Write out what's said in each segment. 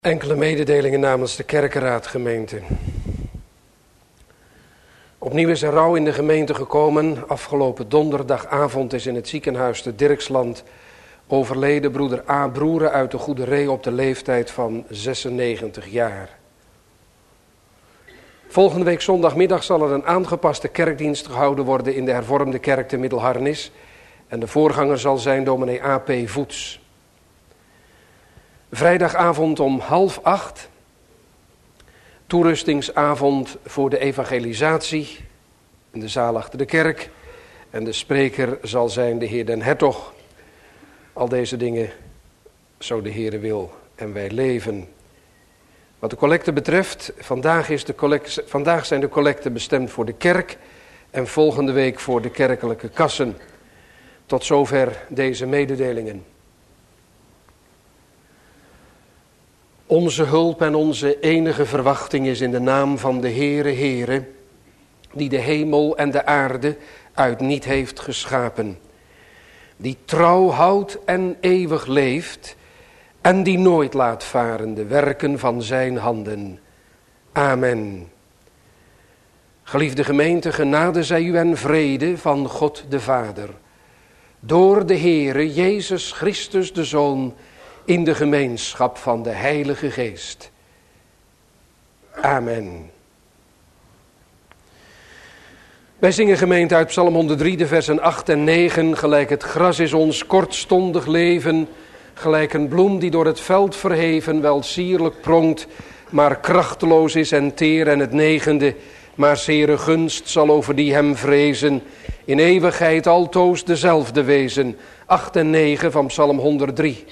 Enkele mededelingen namens de kerkenraadgemeente. Opnieuw is er rouw in de gemeente gekomen. Afgelopen donderdagavond is in het ziekenhuis te Dirksland overleden broeder A. Broeren uit de Goede Ree op de leeftijd van 96 jaar. Volgende week zondagmiddag zal er een aangepaste kerkdienst gehouden worden in de hervormde kerk te Middelharnis. En de voorganger zal zijn dominee A.P. Voets. Vrijdagavond om 7:30, toerustingsavond voor de evangelisatie in de zaal achter de kerk. En de spreker zal zijn de heer Den Hertog. Al deze dingen, zo de Heere wil en wij leven. Wat de collecte betreft, vandaag zijn de collecten bestemd voor de kerk en volgende week voor de kerkelijke kassen. Tot zover deze mededelingen. Onze hulp en onze enige verwachting is in de naam van de Heere, die de hemel en de aarde uit niet heeft geschapen. Die trouw houdt en eeuwig leeft en die nooit laat varen de werken van zijn handen. Amen. Geliefde gemeente, genade zij u en vrede van God de Vader. Door de Heere Jezus Christus de Zoon, in de gemeenschap van de Heilige Geest. Amen. Wij zingen gemeente uit Psalm 103, de versen 8 en 9. Gelijk het gras is ons kortstondig leven, gelijk een bloem die door het veld verheven wel sierlijk pronkt, maar krachteloos is en teer. En het 9e, maar zere gunst zal over die hem vrezen, in eeuwigheid altoos dezelfde wezen. 8 en 9 van Psalm 103.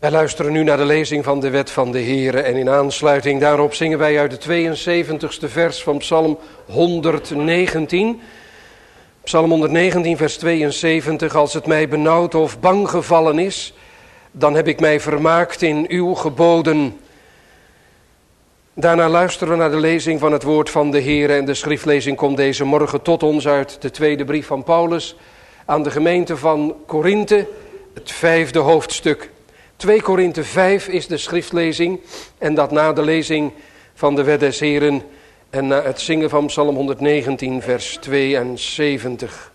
Wij luisteren nu naar de lezing van de wet van de Heere en in aansluiting daarop zingen wij uit de 72e vers van Psalm 119. Psalm 119 vers 72, als het mij benauwd of bang gevallen is, dan heb ik mij vermaakt in uw geboden. Daarna luisteren we naar de lezing van het woord van de Heere en de schriftlezing komt deze morgen tot ons uit de tweede brief van Paulus aan de gemeente van Korinthe, het 5e hoofdstuk. 2 Korinthe 5 is de schriftlezing en dat na de lezing van de wet des Heren en na het zingen van Psalm 119 vers 72.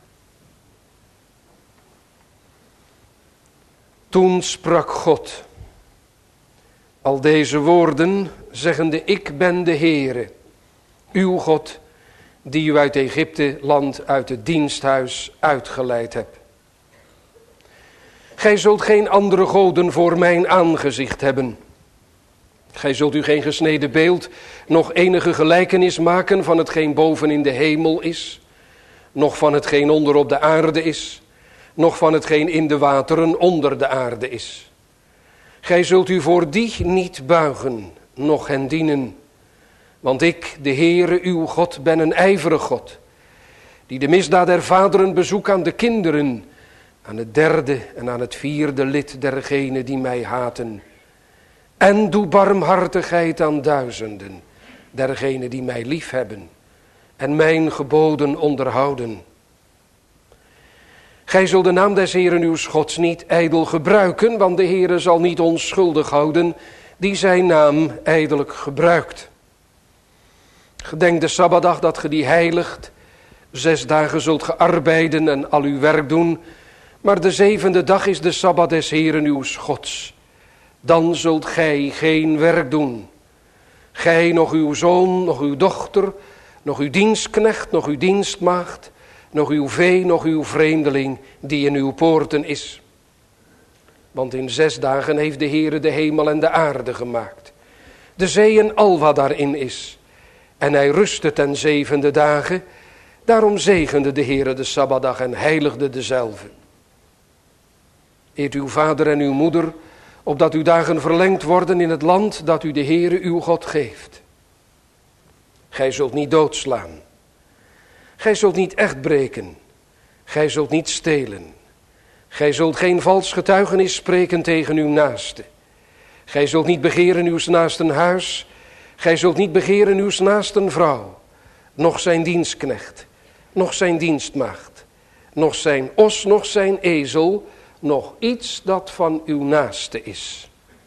Toen sprak God al deze woorden, zeggende: ik ben de Heere, uw God, die u uit Egypte land uit het diensthuis uitgeleid hebt. Gij zult geen andere goden voor mijn aangezicht hebben. Gij zult u geen gesneden beeld, nog enige gelijkenis maken van hetgeen boven in de hemel is, nog van hetgeen onder op de aarde is, nog van hetgeen in de wateren onder de aarde is. Gij zult u voor die niet buigen, noch hen dienen. Want ik, de Heere, uw God, ben een ijverig God, die de misdaad der vaderen bezoekt aan de kinderen, aan het 3e en aan het 4e lid dergenen die mij haten. En doe barmhartigheid aan duizenden, dergenen die mij liefhebben en mijn geboden onderhouden. Gij zult de naam des Heeren uws Gods niet ijdel gebruiken, want de Heere zal niet onschuldig houden die zijn naam ijdelijk gebruikt. Gedenk de Sabbatdag dat ge die heiligt. 6 dagen zult ge arbeiden en al uw werk doen, maar de 7e dag is de Sabbat des Heeren uws Gods. Dan zult gij geen werk doen. Gij, nog uw zoon, nog uw dochter, nog uw dienstknecht, nog uw dienstmaagd, nog uw vee, nog uw vreemdeling die in uw poorten is. Want in 6 dagen heeft de Heere de hemel en de aarde gemaakt, de zee en al wat daarin is. En hij rustte ten 7e dagen, daarom zegende de Heere de Sabbatdag en heiligde dezelve. Eert uw vader en uw moeder, opdat uw dagen verlengd worden in het land dat u de Heere uw God geeft. Gij zult niet doodslaan. Gij zult niet echt breken. Gij zult niet stelen. Gij zult geen vals getuigenis spreken tegen uw naaste. Gij zult niet begeren uws naasten huis. Gij zult niet begeren uws naasten vrouw, noch zijn dienstknecht, noch zijn dienstmaagd, noch zijn os, noch zijn ezel, nog iets dat van uw naaste is.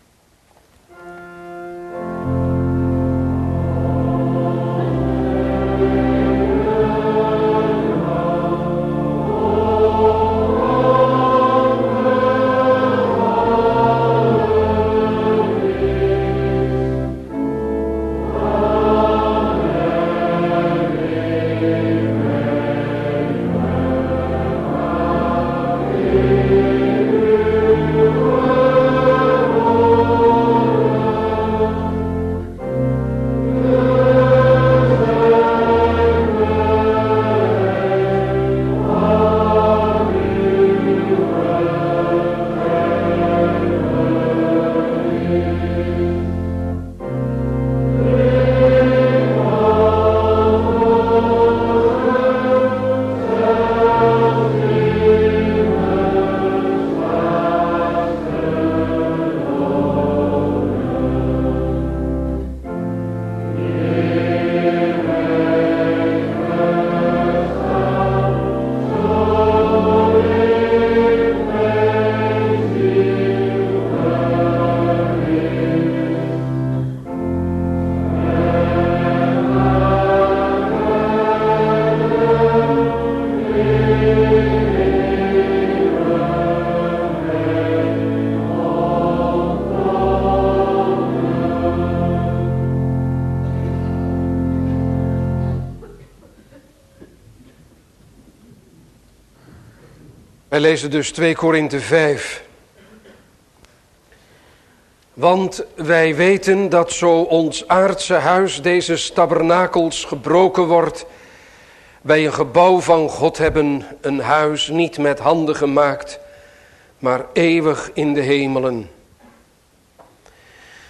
Wij lezen dus 2 Korinthe 5. Want wij weten dat zo ons aardse huis, deze tabernakels, gebroken wordt, wij een gebouw van God hebben, een huis niet met handen gemaakt, maar eeuwig in de hemelen.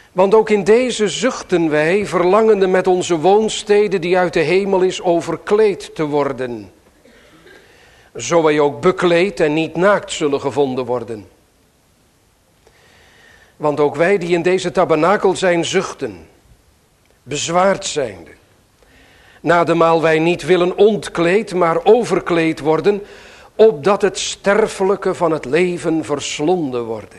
Want ook in deze zuchten wij, verlangende met onze woonstede die uit de hemel is, overkleed te worden. Zo wij ook bekleed en niet naakt zullen gevonden worden. Want ook wij die in deze tabernakel zijn zuchten, bezwaard zijnde. Nademaal wij niet willen ontkleed, maar overkleed worden, opdat het sterfelijke van het leven verslonden worden.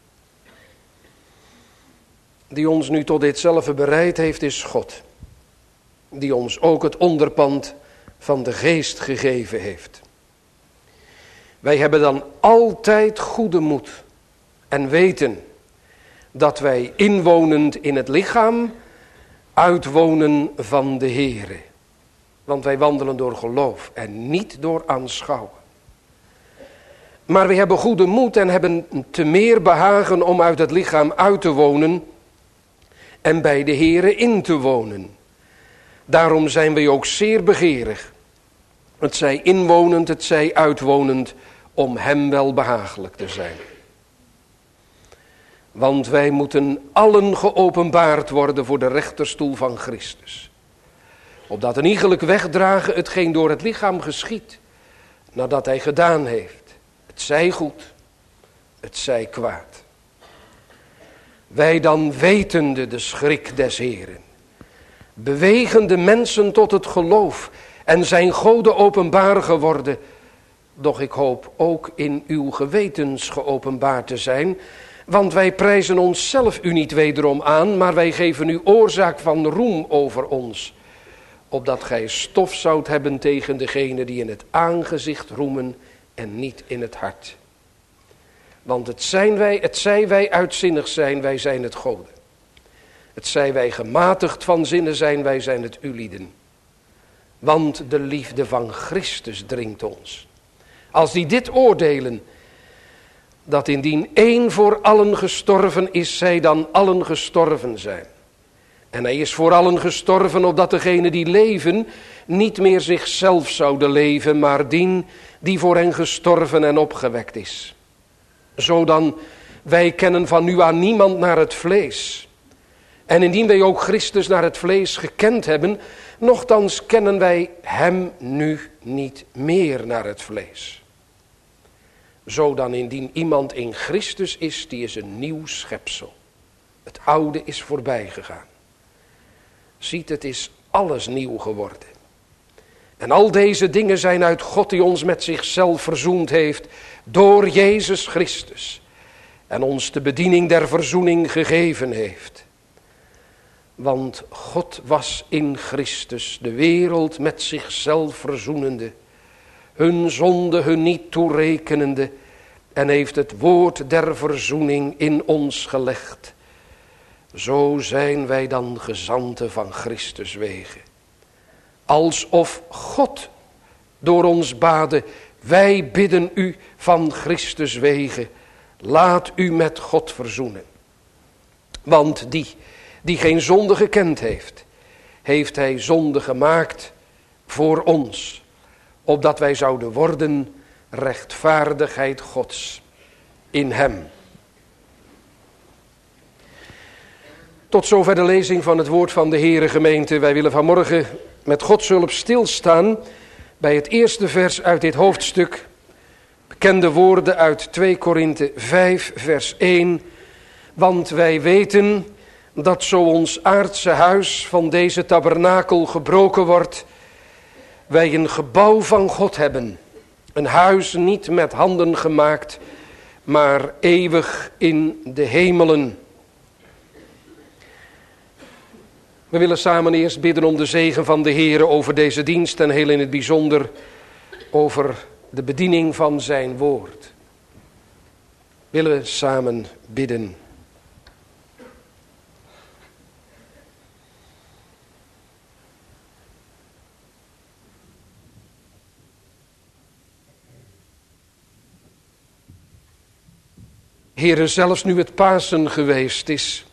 Die ons nu tot ditzelfde bereid heeft, is God. Die ons ook het onderpand van de geest gegeven heeft. Wij hebben dan altijd goede moed en weten dat wij inwonend in het lichaam uitwonen van de Heere. Want wij wandelen door geloof en niet door aanschouwen. Maar we hebben goede moed en hebben te meer behagen om uit het lichaam uit te wonen en bij de Heere in te wonen. Daarom zijn wij ook zeer begeerig, het zij inwonend, het zij uitwonend, om hem wel behagelijk te zijn. Want wij moeten allen geopenbaard worden voor de rechterstoel van Christus. Opdat een iegelijk wegdragen hetgeen door het lichaam geschiedt, nadat hij gedaan heeft. Het zij goed, het zij kwaad. Wij dan wetende de schrik des Heeren, bewegen de mensen tot het geloof en zijn goden openbaar geworden, doch ik hoop ook in uw gewetens geopenbaard te zijn, want wij prijzen onszelf u niet wederom aan, maar wij geven u oorzaak van roem over ons, opdat gij stof zoudt hebben tegen degene die in het aangezicht roemen en niet in het hart. Want het zij wij uitzinnig zijn, wij zijn het goden. Het zij wij gematigd van zinnen zijn, wij zijn het ulieden. Want de liefde van Christus dringt ons. Als die dit oordelen, dat indien één voor allen gestorven is, zij dan allen gestorven zijn. En hij is voor allen gestorven, opdat degenen die leven niet meer zichzelf zouden leven, maar die voor hen gestorven en opgewekt is. Zodan wij kennen van nu aan niemand naar het vlees. En indien wij ook Christus naar het vlees gekend hebben, nochtans kennen wij hem nu niet meer naar het vlees. Zodan indien iemand in Christus is, die is een nieuw schepsel. Het oude is voorbij gegaan. Ziet, het is alles nieuw geworden. En al deze dingen zijn uit God die ons met zichzelf verzoend heeft door Jezus Christus. En ons de bediening der verzoening gegeven heeft. Want God was in Christus de wereld met zichzelf verzoenende, hun zonde hun niet toerekenende, en heeft het woord der verzoening in ons gelegd. Zo zijn wij dan gezanten van Christus wege. Alsof God door ons bade, wij bidden u van Christus wege, laat u met God verzoenen. Want die geen zonde gekend heeft, heeft hij zonde gemaakt voor ons, opdat wij zouden worden rechtvaardigheid Gods in hem. Tot zover de lezing van het woord van de Heere, gemeente. Wij willen vanmorgen met Gods hulp stilstaan bij het eerste vers uit dit hoofdstuk. Bekende woorden uit 2 Korinthe 5 vers 1. Want wij weten dat zo ons aardse huis van deze tabernakel gebroken wordt, wij een gebouw van God hebben. Een huis niet met handen gemaakt, maar eeuwig in de hemelen. We willen samen eerst bidden om de zegen van de Heere over deze dienst en heel in het bijzonder over de bediening van zijn woord. Willen we samen bidden. Heere, zelfs nu het Pasen geweest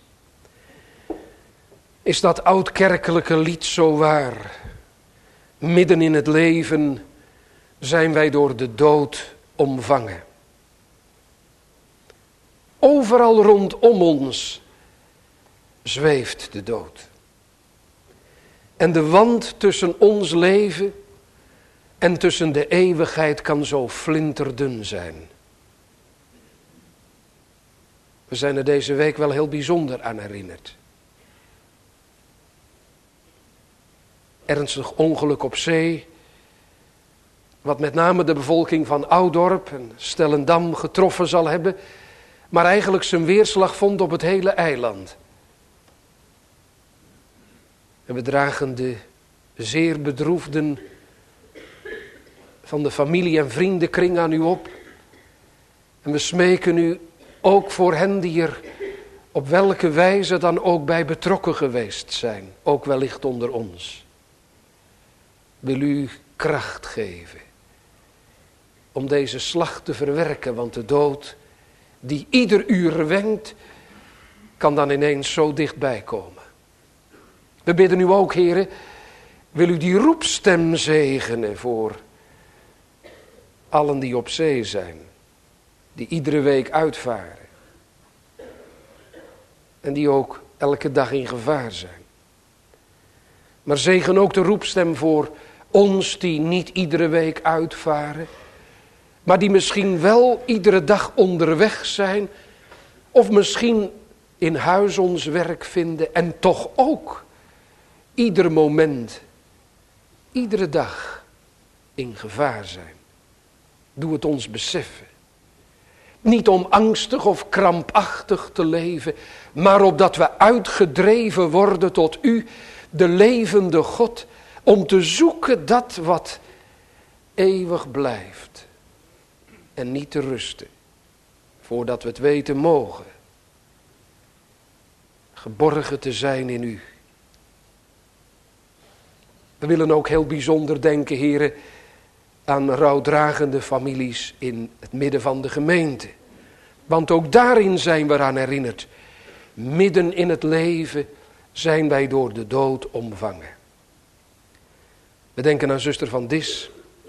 is dat oudkerkelijke lied zo waar. Midden in het leven zijn wij door de dood omvangen. Overal rondom ons zweeft de dood. En de wand tussen ons leven en tussen de eeuwigheid kan zo flinterdun zijn. We zijn er deze week wel heel bijzonder aan herinnerd. Ernstig ongeluk op zee, wat met name de bevolking van Oudorp en Stellendam getroffen zal hebben, maar eigenlijk zijn weerslag vond op het hele eiland. En we dragen de zeer bedroefden van de familie- en vriendenkring aan u op. En we smeken u ook voor hen die er op welke wijze dan ook bij betrokken geweest zijn, ook wellicht onder ons. Wil u kracht geven om deze slag te verwerken, want de dood die ieder uur wenkt, kan dan ineens zo dichtbij komen. We bidden u ook, Heere, wil u die roepstem zegenen voor allen die op zee zijn, die iedere week uitvaren en die ook elke dag in gevaar zijn. Maar zegen ook de roepstem voor ons die niet iedere week uitvaren, maar die misschien wel iedere dag onderweg zijn, of misschien in huis ons werk vinden en toch ook ieder moment, iedere dag in gevaar zijn. Doe het ons beseffen. Niet om angstig of krampachtig te leven, maar opdat we uitgedreven worden tot u, de levende God, om te zoeken dat wat eeuwig blijft en niet te rusten, voordat we het weten mogen, geborgen te zijn in u. We willen ook heel bijzonder denken, heren, aan rouwdragende families in het midden van de gemeente. Want ook daarin zijn we aan herinnerd. Midden in het leven zijn wij door de dood omvangen. We denken aan zuster Van Dis.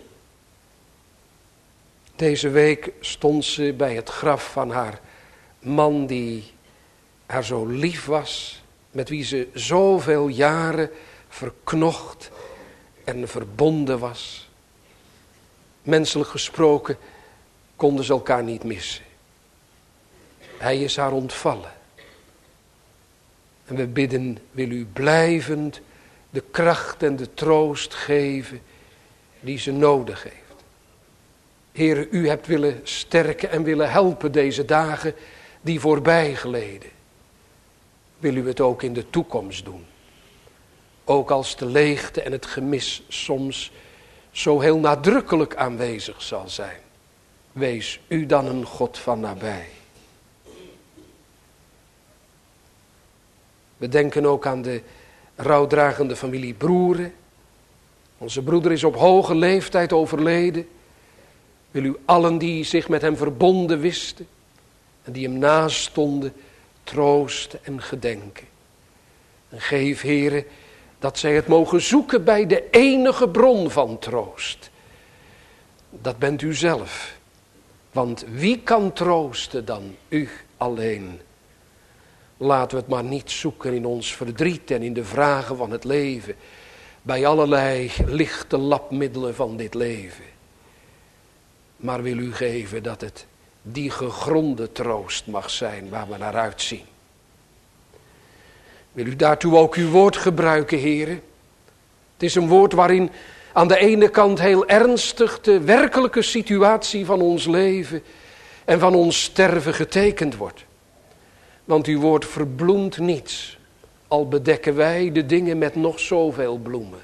Deze week stond ze bij het graf van haar man die haar zo lief was, met wie ze zoveel jaren verknocht en verbonden was. Menselijk gesproken konden ze elkaar niet missen. Hij is haar ontvallen. En we bidden, wil u blijvend de kracht en de troost geven die ze nodig heeft. Heere, u hebt willen sterken en willen helpen deze dagen die voorbij gleden. Wil u het ook in de toekomst doen. Ook als de leegte en het gemis soms zo heel nadrukkelijk aanwezig zal zijn. Wees u dan een God van nabij. We denken ook aan de rouwdragende familie Broeren. Onze broeder is op hoge leeftijd overleden. Wil u allen die zich met hem verbonden wisten en die hem nastonden, troosten en gedenken. En geef, Heere, dat zij het mogen zoeken bij de enige bron van troost. Dat bent u zelf. Want wie kan troosten dan u alleen? Laten we het maar niet zoeken in ons verdriet en in de vragen van het leven. Bij allerlei lichte lapmiddelen van dit leven. Maar wil u geven dat het die gegronde troost mag zijn waar we naar uitzien. Wil u daartoe ook uw woord gebruiken, heren? Het is een woord waarin aan de ene kant heel ernstig de werkelijke situatie van ons leven en van ons sterven getekend wordt. Want uw woord verbloemt niets, al bedekken wij de dingen met nog zoveel bloemen.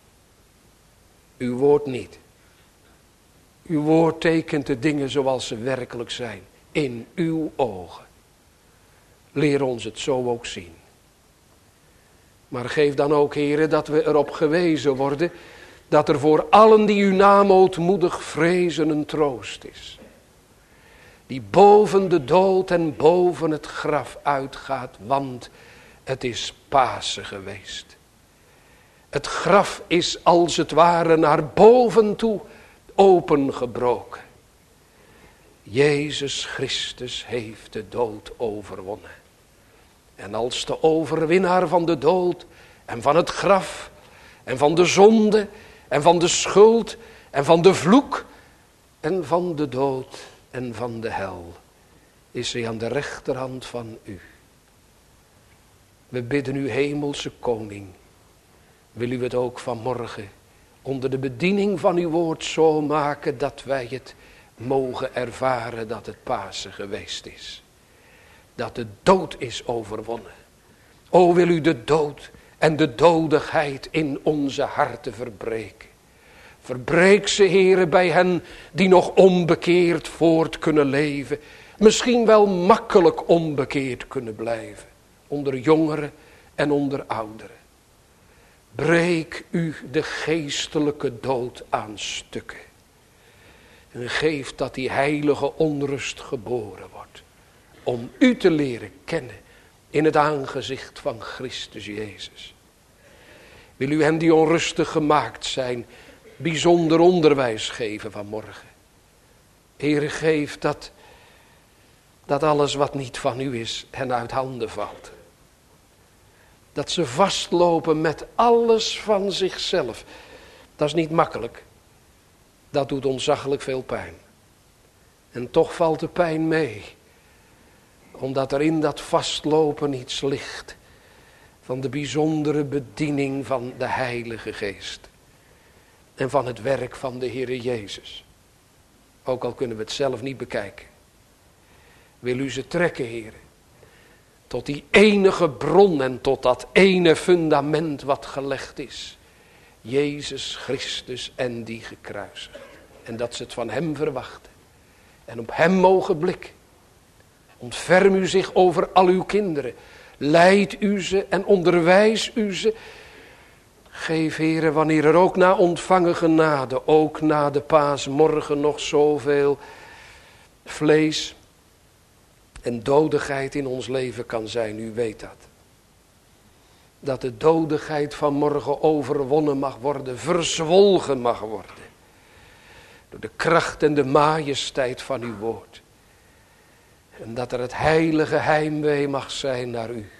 Uw woord niet. Uw woord tekent de dingen zoals ze werkelijk zijn, in uw ogen. Leer ons het zo ook zien. Maar geef dan ook, heren, dat we erop gewezen worden dat er voor allen die uw naam ootmoedig vrezen een troost is. Die boven de dood en boven het graf uitgaat, want het is Pasen geweest. Het graf is als het ware naar boven toe opengebroken. Jezus Christus heeft de dood overwonnen. En als de overwinnaar van de dood en van het graf en van de zonde en van de schuld en van de vloek en van de dood en van de hel is hij aan de rechterhand van u. We bidden u, hemelse koning, wil u het ook vanmorgen onder de bediening van uw woord zo maken dat wij het mogen ervaren dat het Pasen geweest is. Dat de dood is overwonnen. O, wil u de dood en de dodigheid in onze harten verbreken. Verbreek ze, Heere, bij hen die nog onbekeerd voort kunnen leven. Misschien wel makkelijk onbekeerd kunnen blijven. Onder jongeren en onder ouderen. Breek u de geestelijke dood aan stukken. En geef dat die heilige onrust geboren wordt. Om u te leren kennen in het aangezicht van Christus Jezus. Wil u hen die onrustig gemaakt zijn bijzonder onderwijs geven vanmorgen. Heere, geef dat alles wat niet van u is hen uit handen valt. Dat ze vastlopen met alles van zichzelf. Dat is niet makkelijk. Dat doet ontzaglijk veel pijn. En toch valt de pijn mee. Omdat er in dat vastlopen iets ligt. Van de bijzondere bediening van de Heilige Geest. En van het werk van de Heere Jezus. Ook al kunnen we het zelf niet bekijken. Wil u ze trekken, Heere. Tot die enige bron en tot dat ene fundament wat gelegd is. Jezus Christus en die gekruisigd. En dat ze het van hem verwachten. En op hem mogen blikken. Ontferm u zich over al uw kinderen. Leid u ze en onderwijs u ze. Geef, Heere, wanneer er ook na ontvangen genade, ook na de paasmorgen nog zoveel vlees en dodigheid in ons leven kan zijn. U weet dat. Dat de dodigheid van morgen overwonnen mag worden, verzwolgen mag worden. Door de kracht en de majesteit van uw woord. En dat er het heilige heimwee mag zijn naar u.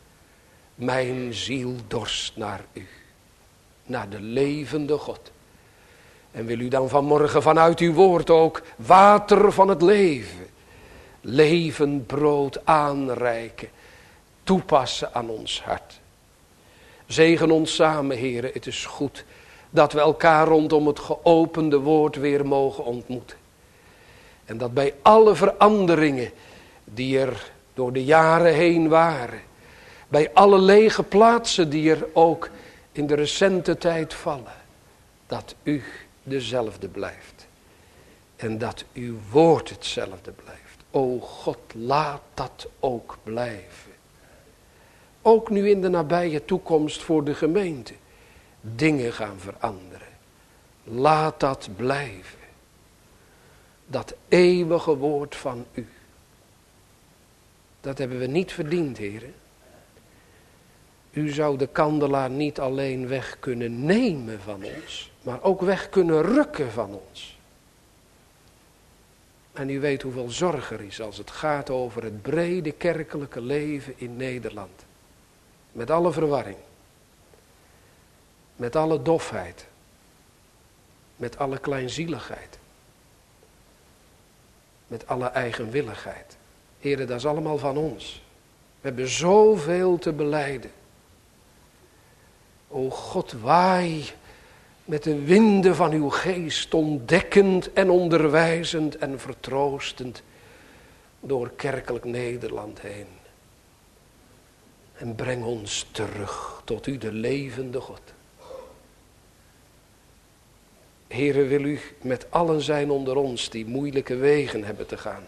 Mijn ziel dorst naar u. Naar de levende God. En wil u dan vanmorgen vanuit uw woord ook water van het leven. Levend brood aanreiken. Toepassen aan ons hart. Zegen ons samen, Heere. Het is goed dat we elkaar rondom het geopende woord weer mogen ontmoeten. En dat bij alle veranderingen die er door de jaren heen waren. Bij alle lege plaatsen die er ook in de recente tijd vallen. Dat u dezelfde blijft. En dat uw woord hetzelfde blijft. O God, laat dat ook blijven. Ook nu in de nabije toekomst voor de gemeente. Dingen gaan veranderen. Laat dat blijven. Dat eeuwige woord van u. Dat hebben we niet verdiend, heren. U zou de kandelaar niet alleen weg kunnen nemen van ons, maar ook weg kunnen rukken van ons. En u weet hoeveel zorg er is als het gaat over het brede kerkelijke leven in Nederland. Met alle verwarring. Met alle dofheid. Met alle kleinzieligheid. Met alle eigenwilligheid. Heren, dat is allemaal van ons. We hebben zoveel te belijden. O God, waai met de winden van uw geest, ontdekkend en onderwijzend en vertroostend door kerkelijk Nederland heen. En breng ons terug tot u, de levende God. Heere, wil u met allen zijn onder ons die moeilijke wegen hebben te gaan.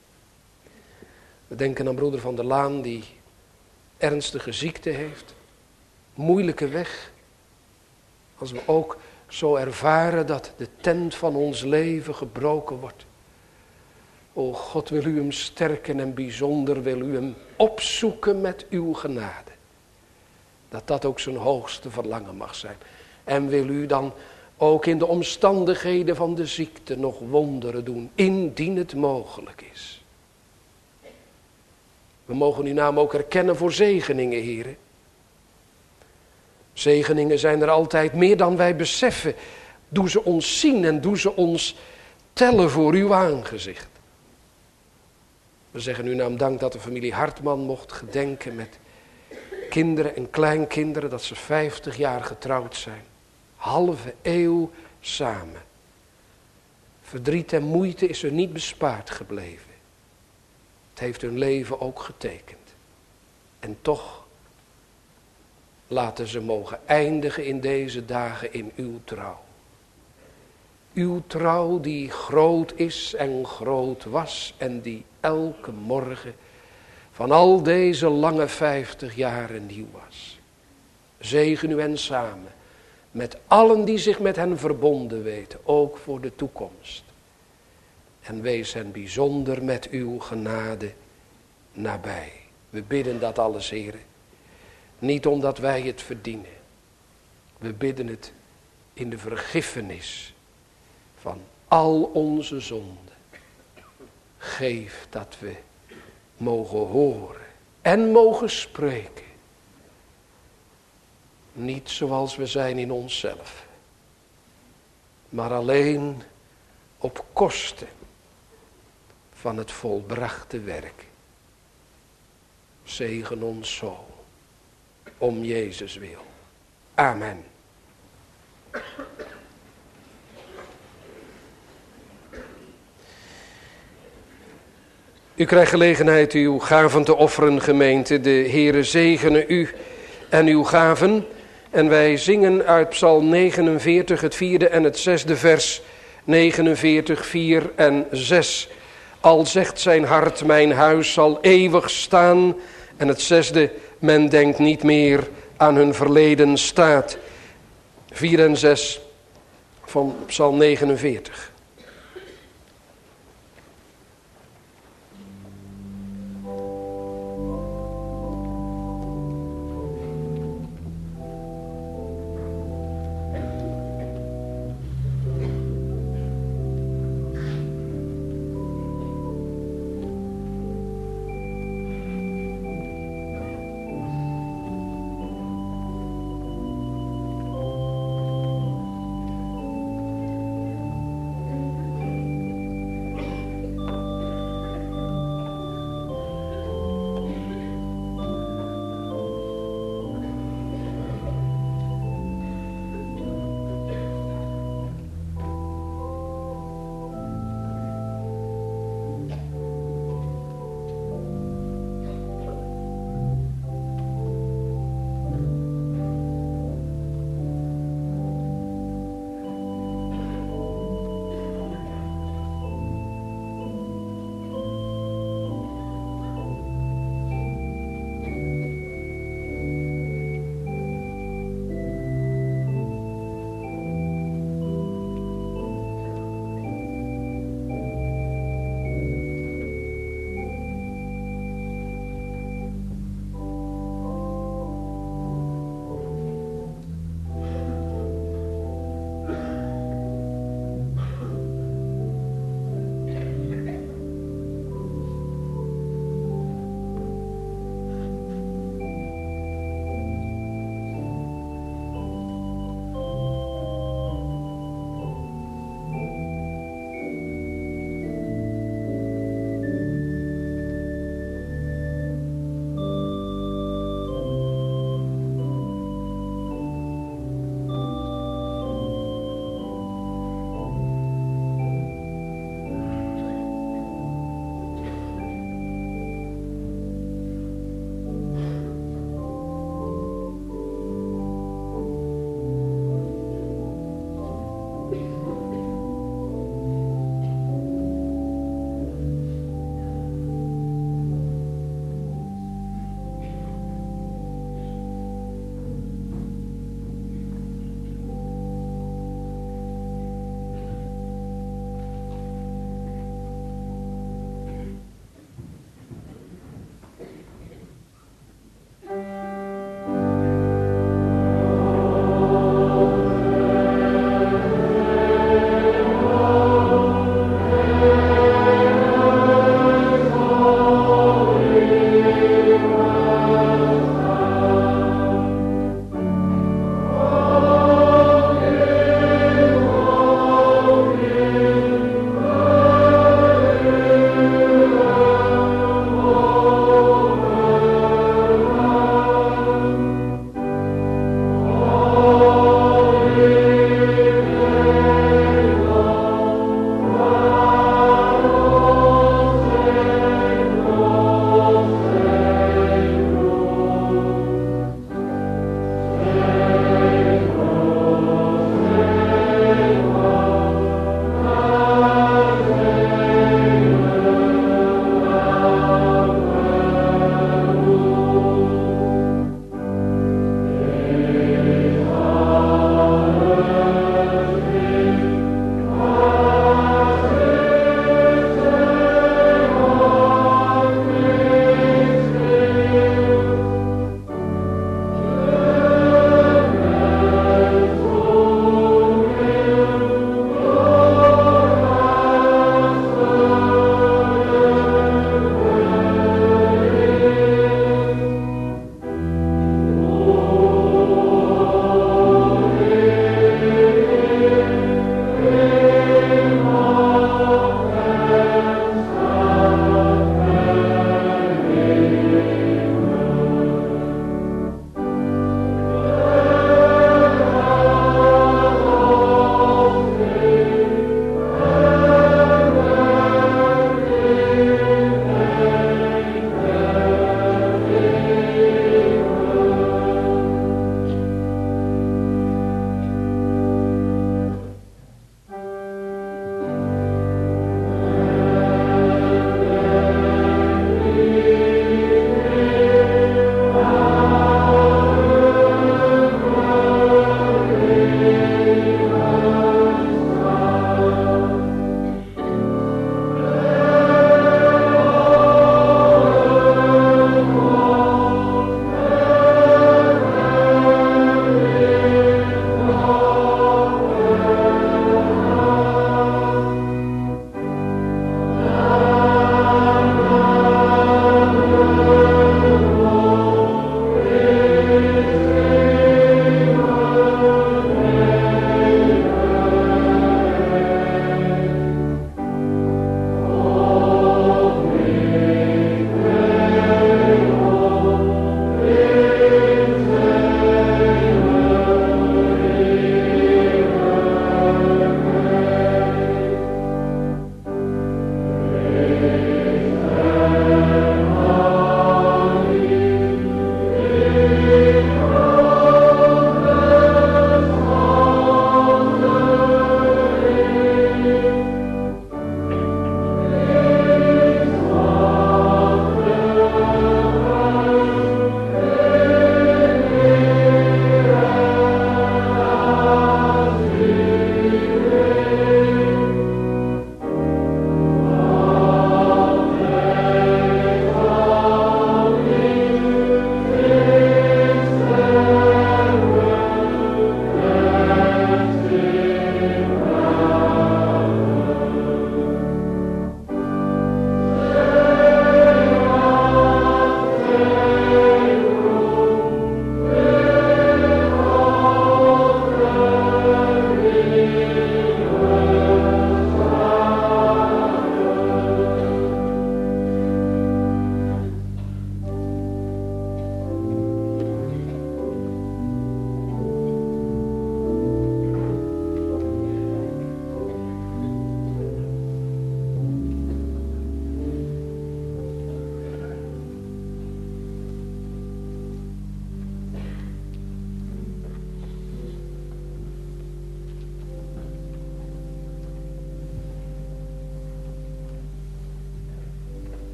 We denken aan broeder Van der Laan die ernstige ziekte heeft. Moeilijke weg. Als we ook zo ervaren dat de tent van ons leven gebroken wordt. O God, wil u hem sterken en bijzonder wil u hem opzoeken met uw genade. Dat dat ook zijn hoogste verlangen mag zijn. En wil u dan ook in de omstandigheden van de ziekte nog wonderen doen, indien het mogelijk is. We mogen uw naam ook erkennen voor zegeningen, heren. Zegeningen zijn er altijd meer dan wij beseffen. Doe ze ons zien en doe ze ons tellen voor uw aangezicht. We zeggen uw naam dank dat de familie Hartman mocht gedenken met kinderen en kleinkinderen, dat ze 50 jaar getrouwd zijn. Halve eeuw samen. Verdriet en moeite is er niet bespaard gebleven. Het heeft hun leven ook getekend. En toch laten ze mogen eindigen in deze dagen in uw trouw. Uw trouw die groot is en groot was en die elke morgen van al deze lange 50 jaren nieuw was. Zegen u hen samen met allen die zich met hen verbonden weten, ook voor de toekomst. En wees hen bijzonder met uw genade nabij. We bidden dat alles, heren. Niet omdat wij het verdienen. We bidden het in de vergiffenis van al onze zonden. Geef dat we mogen horen en mogen spreken. Niet zoals we zijn in onszelf, maar alleen op kosten van het volbrachte werk. Zegen ons zo, om Jezus wil. Amen. U krijgt gelegenheid uw gaven te offeren, gemeente. De Heere zegene u en uw gaven. En wij zingen uit Psalm 49, het 4e en het 6e vers. 49, 4 en 6. Al zegt zijn hart, mijn huis zal eeuwig staan. En het 6e, men denkt niet meer aan hun verleden staat. 4 en 6 van Psalm 49.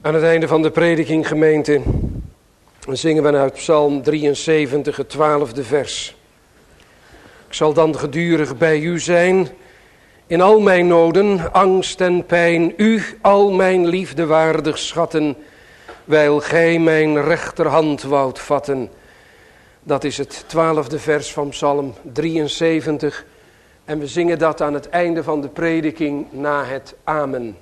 Aan het einde van de prediking, gemeente, zingen we uit Psalm 73, het 12e vers. Ik zal dan gedurig bij u zijn, in al mijn noden, angst en pijn, u al mijn liefde waardig schatten, wijl gij mijn rechterhand woudt vatten. Dat is het 12e vers van Psalm 73 en we zingen dat aan het einde van de prediking na het Amen.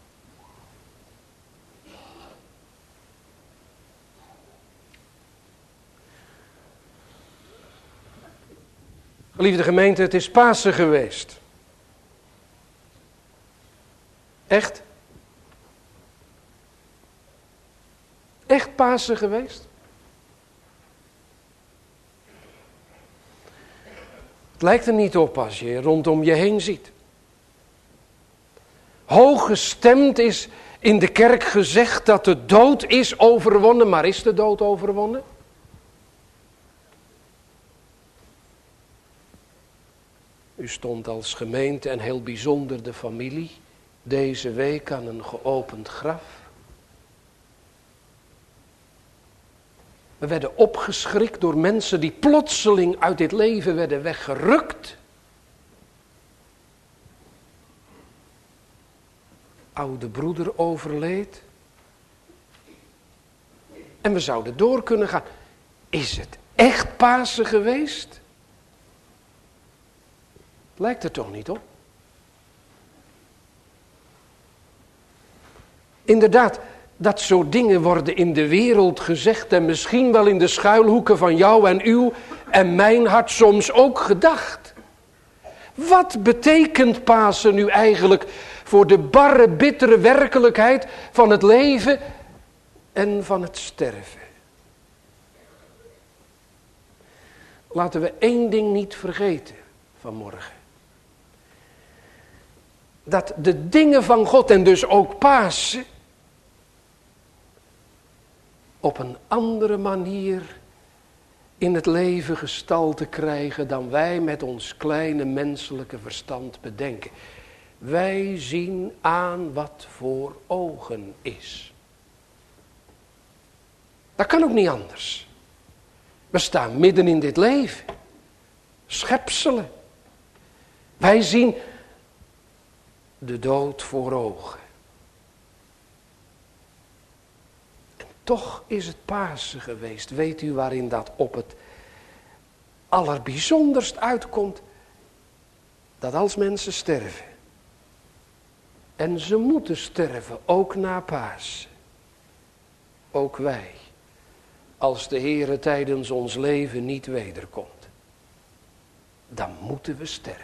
Geliefde gemeente, het is Pasen geweest. Echt? Echt Pasen geweest? Het lijkt er niet op als je rondom je heen ziet. Hooggestemd is in de kerk gezegd dat de dood is overwonnen, maar is de dood overwonnen? U stond als gemeente en heel bijzonder de familie deze week aan een geopend graf. We werden opgeschrikt door mensen die plotseling uit dit leven werden weggerukt. Oude broeder overleed. En we zouden door kunnen gaan. Is het echt Pasen geweest? Lijkt er toch niet op? Inderdaad, dat soort dingen worden in de wereld gezegd en misschien wel in de schuilhoeken van jou en uw en mijn hart soms ook gedacht. Wat betekent Pasen nu eigenlijk voor de barre, bittere werkelijkheid van het leven en van het sterven? Laten we één ding niet vergeten vanmorgen. Dat de dingen van God en dus ook Pasen op een andere manier in het leven gestalte krijgen dan wij met ons kleine menselijke verstand bedenken. Wij zien aan wat voor ogen is. Dat kan ook niet anders. We staan midden in dit leven. Schepselen. Wij zien de dood voor ogen. En toch is het Pasen geweest. Weet u waarin dat op het allerbijzonderst uitkomt? Dat als mensen sterven. En ze moeten sterven, ook na Pasen. Ook wij. Als de Heere tijdens ons leven niet wederkomt. Dan moeten we sterven.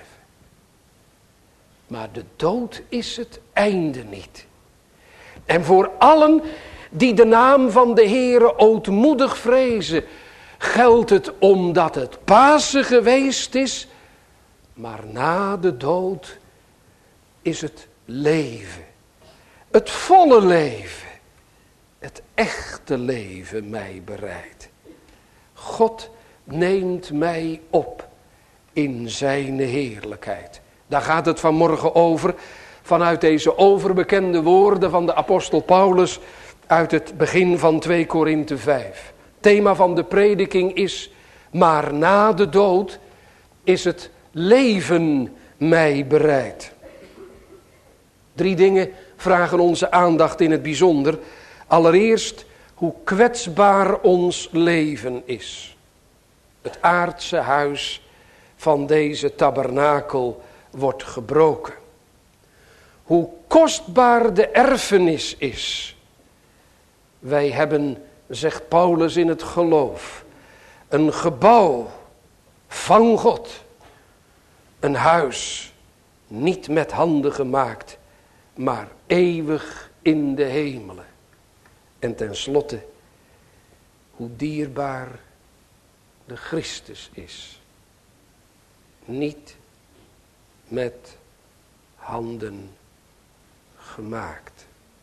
Maar de dood is het einde niet. En voor allen die de naam van de Heere ootmoedig vrezen, geldt het omdat het Pasen geweest is, maar na de dood is het leven. Het volle leven. Het echte leven mij bereidt. God neemt mij op in zijn heerlijkheid. Daar gaat het vanmorgen over, vanuit deze overbekende woorden van de apostel Paulus uit het begin van 2 Korinthe 5. Thema van de prediking is, maar na de dood is het leven mij bereid. 3 dingen vragen onze aandacht in het bijzonder. Allereerst, hoe kwetsbaar ons leven is. Het aardse huis van deze tabernakel wordt gebroken. Hoe kostbaar de erfenis is. Wij hebben, zegt Paulus in het geloof, een gebouw van God. Een huis, niet met handen gemaakt, maar eeuwig in de hemelen. En tenslotte, hoe dierbaar de Christus is. Niet met handen gemaakt.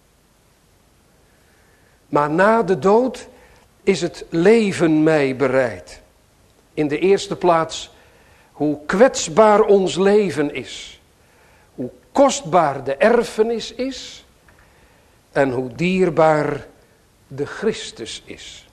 Maar na de dood is het leven mij bereid. In de eerste plaats, hoe kwetsbaar ons leven is. Hoe kostbaar de erfenis is. en hoe dierbaar de Christus is.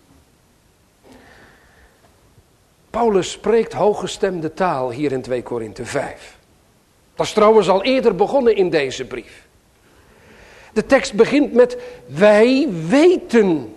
Paulus spreekt hooggestemde taal hier in 2 Korinthe 5. Dat is trouwens al eerder begonnen in deze brief. De tekst begint met wij weten.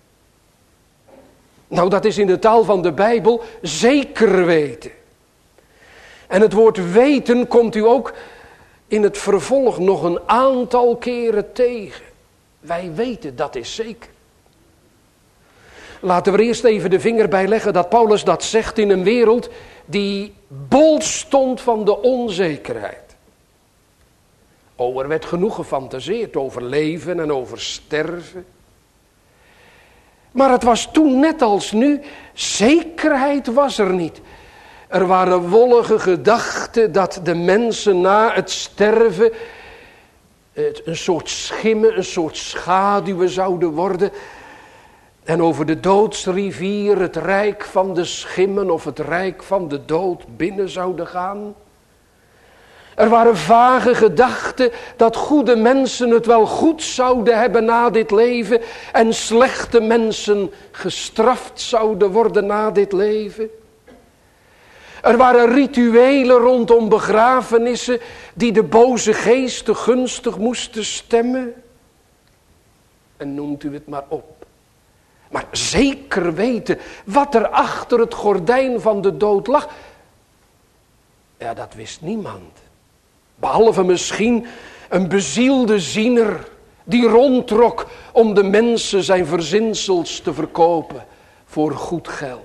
Nou, dat is in de taal van de Bijbel zeker weten. En het woord weten komt u ook in het vervolg nog een aantal keren tegen. Wij weten, dat is zeker. Laten we er eerst even de vinger bij leggen dat Paulus dat zegt in een wereld die bol stond van de onzekerheid. Oh, er werd genoeg gefantaseerd over leven en over sterven. Maar het was toen net als nu, zekerheid was er niet. Er waren wollige gedachten dat de mensen na het sterven een soort schimmen, een soort schaduwen zouden worden. En over de doodsrivier het rijk van de schimmen of het rijk van de dood binnen zouden gaan. Er waren vage gedachten dat goede mensen het wel goed zouden hebben na dit leven en slechte mensen gestraft zouden worden na dit leven. Er waren rituelen rondom begrafenissen die de boze geesten gunstig moesten stemmen. En noemt u het maar op. Maar zeker weten wat er achter het gordijn van de dood lag, ja, dat wist niemand. Behalve misschien een bezielde ziener die rondtrok om de mensen zijn verzinsels te verkopen voor goed geld.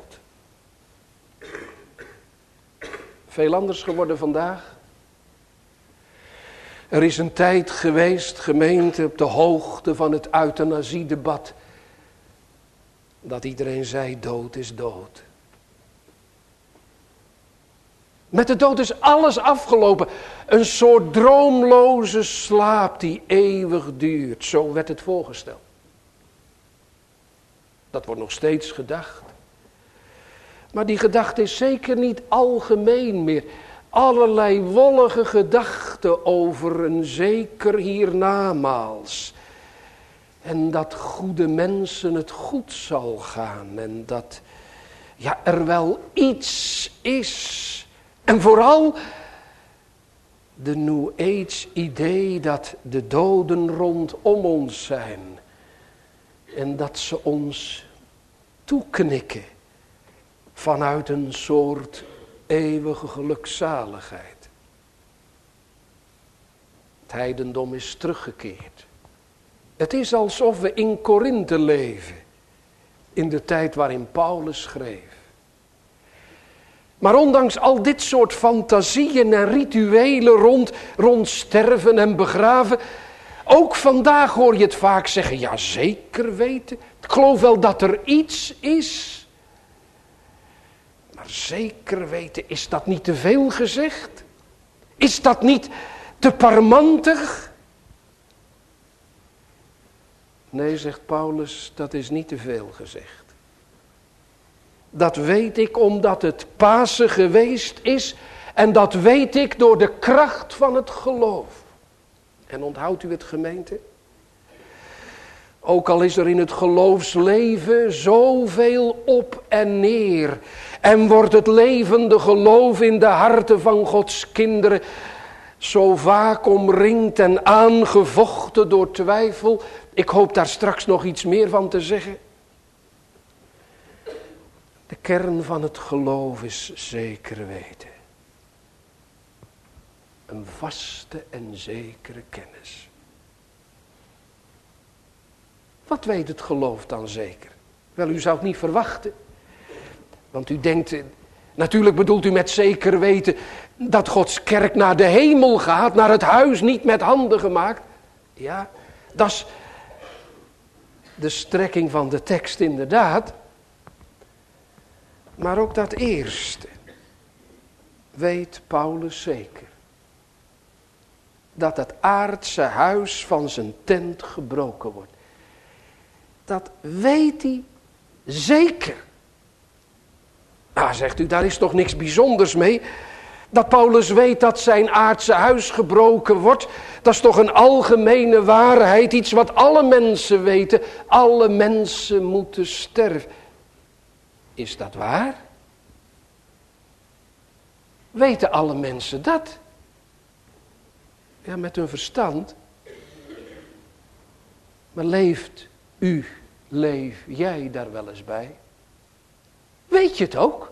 Veel anders geworden vandaag. Er is een tijd geweest, gemeente, op de hoogte van het euthanasiedebat, dat iedereen zei, dood is dood. Met de dood is alles afgelopen. Een soort droomloze slaap die eeuwig duurt. Zo werd het voorgesteld. Dat wordt nog steeds gedacht. Maar die gedachte is zeker niet algemeen meer. Allerlei wollige gedachten over een zeker hiernamaals. En dat goede mensen het goed zal gaan. En dat er wel iets is. En vooral de New Age idee dat de doden rondom ons zijn. En dat ze ons toeknikken vanuit een soort eeuwige gelukzaligheid. Het heidendom is teruggekeerd. Het is alsof we in Korinthe leven, in de tijd waarin Paulus schreef. Maar ondanks al dit soort fantasieën en rituelen rond sterven en begraven, ook vandaag hoor je het vaak zeggen, ja zeker weten, ik geloof wel dat er iets is. Maar zeker weten, is dat niet te veel gezegd? Is dat niet te parmantig? Nee, zegt Paulus, dat is niet te veel gezegd. Dat weet ik omdat het Pasen geweest is. En dat weet ik door de kracht van het geloof. En onthoudt u het, gemeente? Ook al is er in het geloofsleven zoveel op en neer. En wordt het levende geloof in de harten van Gods kinderen zo vaak omringd en aangevochten door twijfel. Ik hoop daar straks nog iets meer van te zeggen. De kern van het geloof is zeker weten. Een vaste en zekere kennis. Wat weet het geloof dan zeker? Wel, u zou het niet verwachten. Want u denkt, natuurlijk bedoelt u met zeker weten dat Gods kerk naar de hemel gaat, naar het huis niet met handen gemaakt. Ja, dat is de strekking van de tekst inderdaad. Maar ook dat eerste weet Paulus zeker. Dat het aardse huis van zijn tent gebroken wordt. Dat weet hij zeker. Nou, zegt u, daar is toch niks bijzonders mee. Dat Paulus weet dat zijn aardse huis gebroken wordt, dat is toch een algemene waarheid, iets wat alle mensen weten. Alle mensen moeten sterven. Is dat waar? Weten alle mensen dat? Ja, met hun verstand. Maar leef jij daar wel eens bij? Weet je het ook?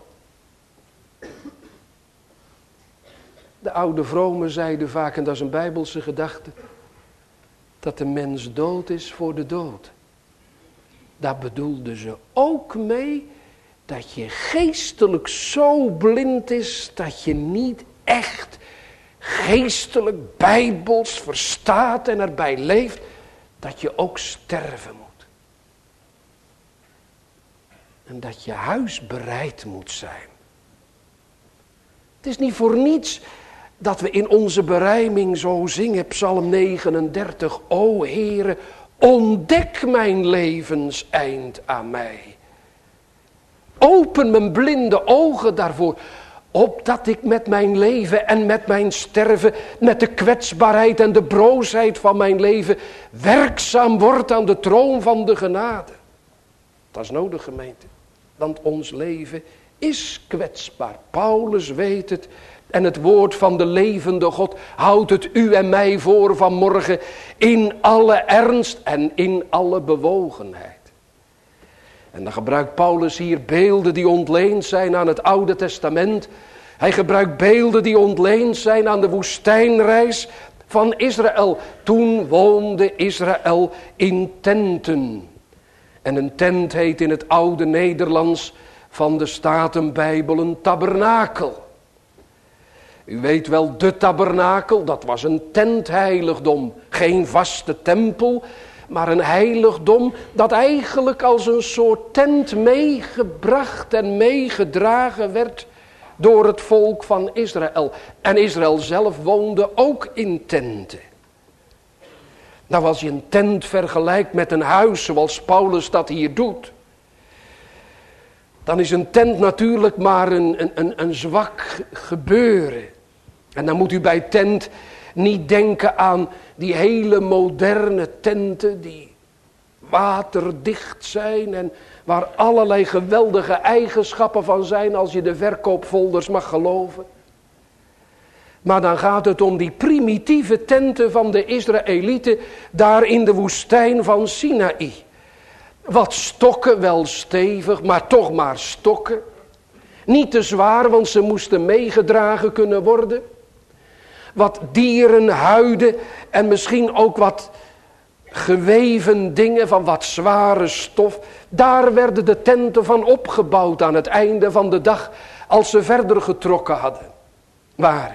De oude vromen zeiden vaak, en dat is een Bijbelse gedachte, dat de mens dood is voor de dood. Daar bedoelden ze ook mee dat je geestelijk zo blind is dat je niet echt geestelijk bijbels verstaat en erbij leeft, dat je ook sterven moet. En dat je huis bereid moet zijn. Het is niet voor niets dat we in onze berijming zo zingen, Psalm 39. O Heere, ontdek mijn levenseind aan mij. Open mijn blinde ogen daarvoor, opdat ik met mijn leven en met mijn sterven, met de kwetsbaarheid en de broosheid van mijn leven, werkzaam word aan de troon van de genade. Dat is nodig, gemeente, want ons leven is kwetsbaar. Paulus weet het. En het woord van de levende God houdt het u en mij voor vanmorgen in alle ernst en in alle bewogenheid. En dan gebruikt Paulus hier beelden die ontleend zijn aan het Oude Testament. Hij gebruikt beelden die ontleend zijn aan de woestijnreis van Israël. Toen woonde Israël in tenten. En een tent heet in het oude Nederlands van de Statenbijbel een tabernakel. U weet wel, de tabernakel, dat was een tentheiligdom. Geen vaste tempel, maar een heiligdom dat eigenlijk als een soort tent meegebracht en meegedragen werd door het volk van Israël. En Israël zelf woonde ook in tenten. Nou, als je een tent vergelijkt met een huis zoals Paulus dat hier doet, dan is een tent natuurlijk maar een zwak gebeuren. En dan moet u bij tent niet denken aan die hele moderne tenten die waterdicht zijn en waar allerlei geweldige eigenschappen van zijn als je de verkoopfolders mag geloven. Maar dan gaat het om die primitieve tenten van de Israëlieten daar in de woestijn van Sinaï. Wat stokken, wel stevig, maar toch maar stokken. Niet te zwaar, want ze moesten meegedragen kunnen worden. Wat dierenhuiden en misschien ook wat geweven dingen van wat zware stof. Daar werden de tenten van opgebouwd aan het einde van de dag als ze verder getrokken waren.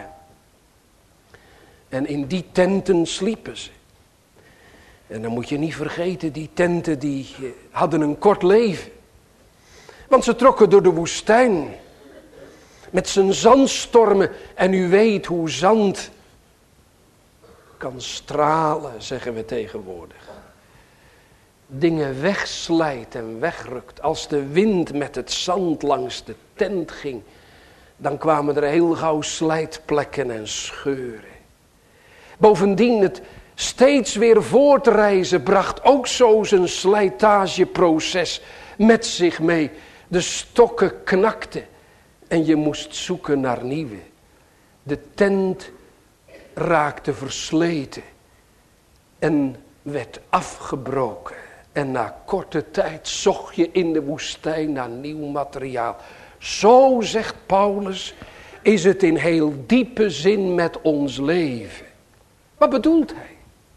En in die tenten sliepen ze. En dan moet je niet vergeten, die tenten die hadden een kort leven. Want ze trokken door de woestijn. Met zijn zandstormen. En u weet hoe zand kan stralen, zeggen we tegenwoordig. Dingen wegslijt en wegrukt. Als de wind met het zand langs de tent ging, dan kwamen er heel gauw slijtplekken en scheuren. Bovendien, het steeds weer voortreizen bracht ook zo zijn slijtageproces met zich mee. De stokken knakten en je moest zoeken naar nieuwe. De tent raakte versleten en werd afgebroken. En na korte tijd zocht je in de woestijn naar nieuw materiaal. Zo, zegt Paulus, is het in heel diepe zin met ons leven. Wat bedoelt hij?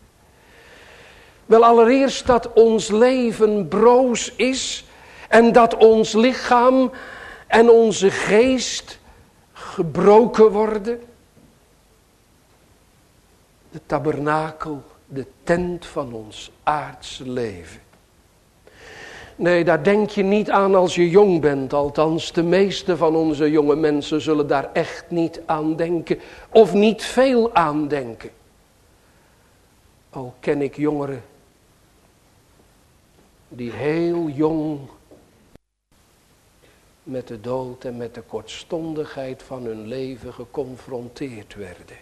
Wel, allereerst dat ons leven broos is en dat ons lichaam en onze geest gebroken worden. De tabernakel, de tent van ons aardse leven. Nee, daar denk je niet aan als je jong bent. Althans, de meeste van onze jonge mensen zullen daar echt niet aan denken. Of niet veel aan denken. Al ken ik jongeren die heel jong met de dood en met de kortstondigheid van hun leven geconfronteerd werden.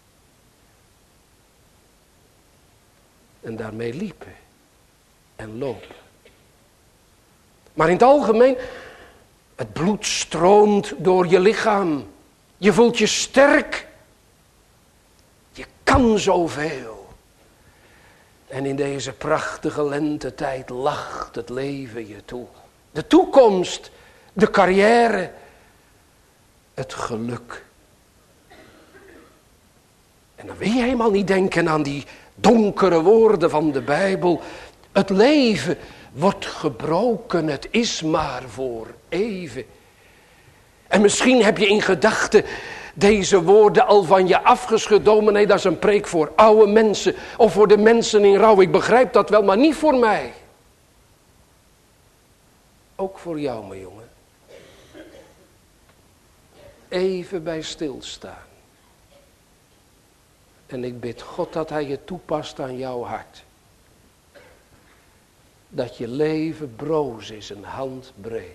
En daarmee liepen en lopen. Maar in het algemeen, het bloed stroomt door je lichaam. Je voelt je sterk. Je kan zoveel. En in deze prachtige lentetijd lacht het leven je toe. De toekomst, de carrière, het geluk. En dan wil je helemaal niet denken aan die donkere woorden van de Bijbel. Het leven wordt gebroken, het is maar voor even. En misschien heb je in gedachten deze woorden al van je afgeschud. Dominee, dat is een preek voor oude mensen of voor de mensen in rouw. Ik begrijp dat wel, maar niet voor mij. Ook voor jou, mijn jongen. Even bij stilstaan. En ik bid God dat hij je toepast aan jouw hart. Dat je leven broos is, een handbreed.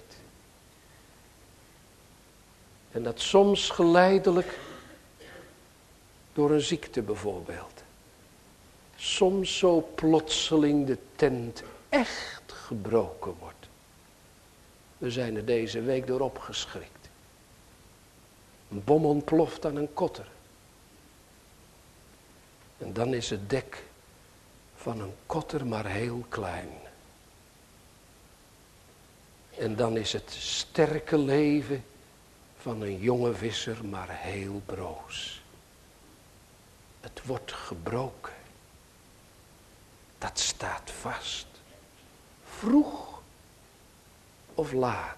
En dat soms geleidelijk door een ziekte bijvoorbeeld. Soms zo plotseling de tent echt gebroken wordt. We zijn er deze week door opgeschrikt. Een bom ontploft aan een kotter. En dan is het dek van een kotter maar heel klein. En dan is het sterke leven van een jonge visser maar heel broos. Het wordt gebroken. Dat staat vast. Vroeg of laat.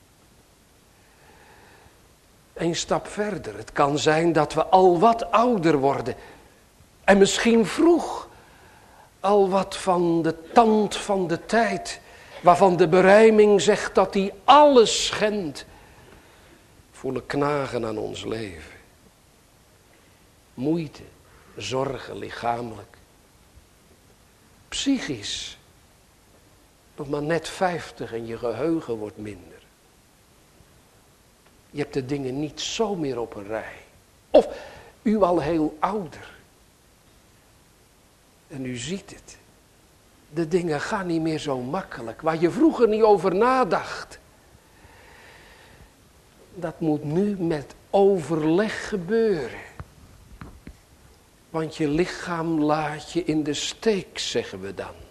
Een stap verder. Het kan zijn dat we al wat ouder worden. En misschien vroeg al wat van de tand van de tijd. Waarvan de berijming zegt dat die alles schendt. Voelen knagen aan ons leven. Moeite, zorgen lichamelijk. Psychisch. Nog maar net 50 en je geheugen wordt minder. Je hebt de dingen niet zo meer op een rij. Of u al heel ouder. En u ziet het. De dingen gaan niet meer zo makkelijk. Waar je vroeger niet over nadacht. Dat moet nu met overleg gebeuren. Want je lichaam laat je in de steek, zeggen we dan.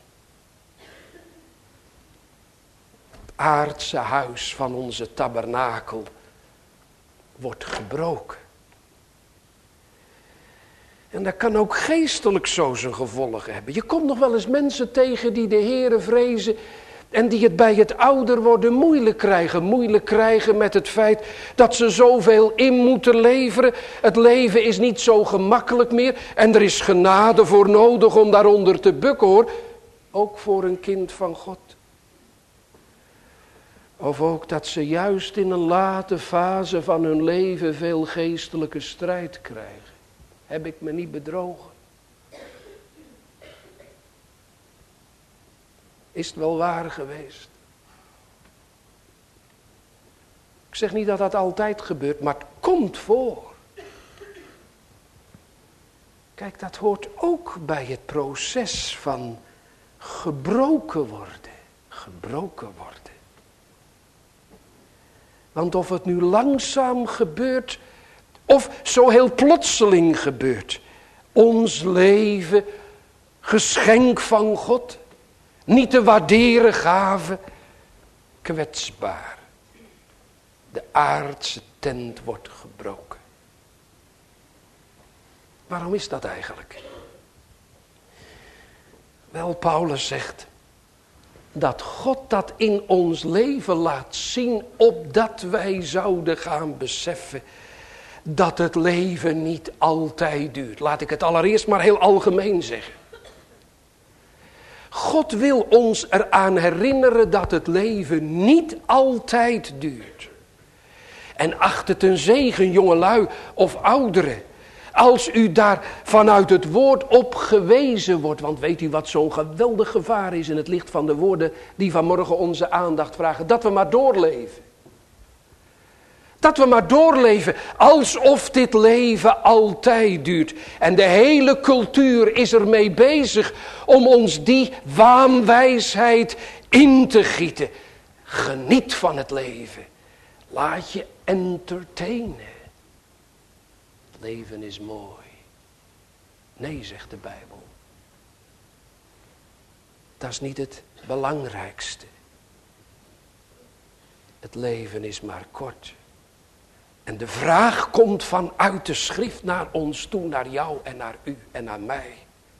Het aardse huis van onze tabernakel wordt gebroken. En dat kan ook geestelijk zo zijn gevolgen hebben. Je komt nog wel eens mensen tegen die de Heere vrezen en die het bij het ouder worden moeilijk krijgen. Moeilijk krijgen met het feit dat ze zoveel in moeten leveren. Het leven is niet zo gemakkelijk meer en er is genade voor nodig om daaronder te bukken, hoor. Ook voor een kind van God. Of ook dat ze juist in een late fase van hun leven veel geestelijke strijd krijgen. Heb ik me niet bedrogen? Is het wel waar geweest? Ik zeg niet dat dat altijd gebeurt, maar het komt voor. Kijk, dat hoort ook bij het proces van gebroken worden. Gebroken worden. Want of het nu langzaam gebeurt, of zo heel plotseling gebeurt. Ons leven, geschenk van God, niet te waarderen gave, kwetsbaar. De aardse tent wordt gebroken. Waarom is dat eigenlijk? Wel, Paulus zegt dat God dat in ons leven laat zien, opdat wij zouden gaan beseffen dat het leven niet altijd duurt. Laat ik het allereerst maar heel algemeen zeggen. God wil ons eraan herinneren dat het leven niet altijd duurt. En acht het een zegen, jongelui of ouderen, als u daar vanuit het woord op gewezen wordt. Want weet u wat zo'n geweldig gevaar is in het licht van de woorden die vanmorgen onze aandacht vragen? Dat we maar doorleven. Dat we maar doorleven alsof dit leven altijd duurt. En de hele cultuur is ermee bezig om ons die waanwijsheid in te gieten. Geniet van het leven. Laat je entertainen. Het leven is mooi. Nee, zegt de Bijbel. Dat is niet het belangrijkste. Het leven is maar kort. En de vraag komt vanuit de schrift naar ons toe, naar jou en naar u en naar mij.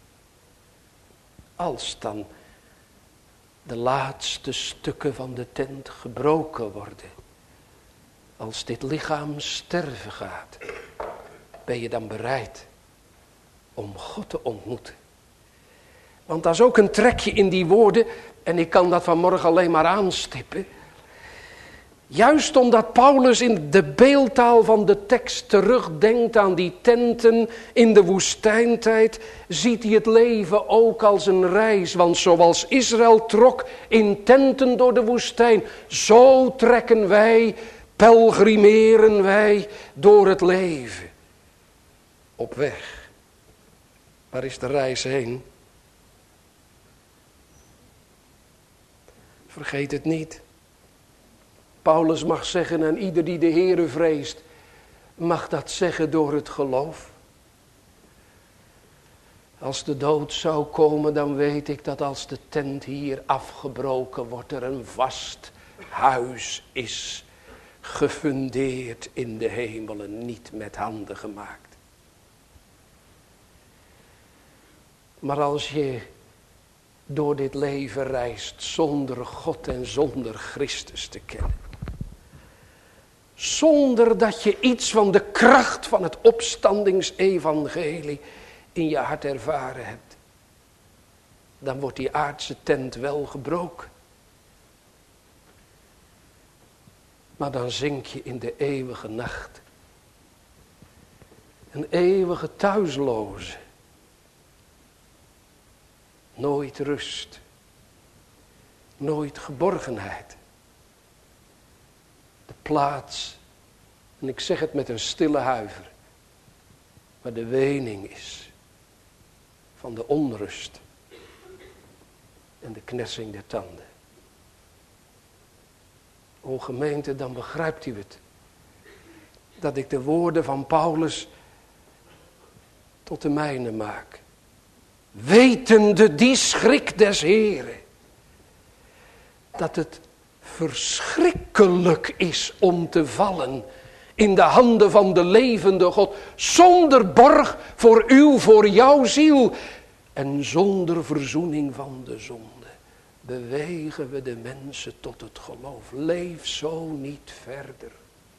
Als dan de laatste stukken van de tent gebroken worden, als dit lichaam sterven gaat, ben je dan bereid om God te ontmoeten? Want dat is ook een trekje in die woorden, en ik kan dat vanmorgen alleen maar aanstippen. Juist omdat Paulus in de beeldtaal van de tekst terugdenkt aan die tenten in de woestijntijd, ziet hij het leven ook als een reis. Want zoals Israël trok in tenten door de woestijn, zo trekken wij, pelgrimeren wij door het leven. Op weg. Waar is de reis heen? Vergeet het niet. Paulus mag zeggen, en ieder die de Heere vreest, mag dat zeggen door het geloof. Als de dood zou komen, dan weet ik dat als de tent hier afgebroken wordt, er een vast huis is, gefundeerd in de hemelen, niet met handen gemaakt. Maar als je door dit leven reist zonder God en zonder Christus te kennen, zonder dat je iets van de kracht van het opstandingsevangelie in je hart ervaren hebt, dan wordt die aardse tent wel gebroken. Maar dan zink je in de eeuwige nacht. Een eeuwige thuisloze. Nooit rust. Nooit geborgenheid. De plaats, en ik zeg het met een stille huiver, waar de wening is van de onrust en de knersing der tanden. O gemeente, dan begrijpt u het, dat ik de woorden van Paulus tot de mijne maak. Wetende die schrik des Heren, dat het verschrikkelijk is om te vallen in de handen van de levende God, zonder borg voor jouw ziel en zonder verzoening van de zonde. Bewegen we de mensen tot het geloof. Leef zo niet verder.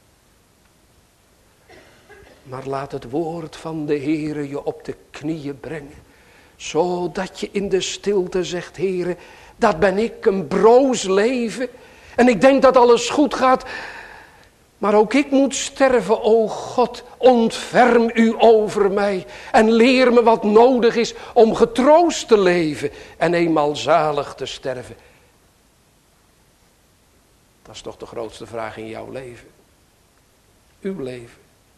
Maar laat het woord van de Heere je op de knieën brengen. Zodat je in de stilte zegt, Heere, dat ben ik, een broos leven. En ik denk dat alles goed gaat. Maar ook ik moet sterven, o God, ontferm u over mij. En leer me wat nodig is om getroost te leven en eenmaal zalig te sterven. Dat is toch de grootste vraag in jouw leven. Uw leven.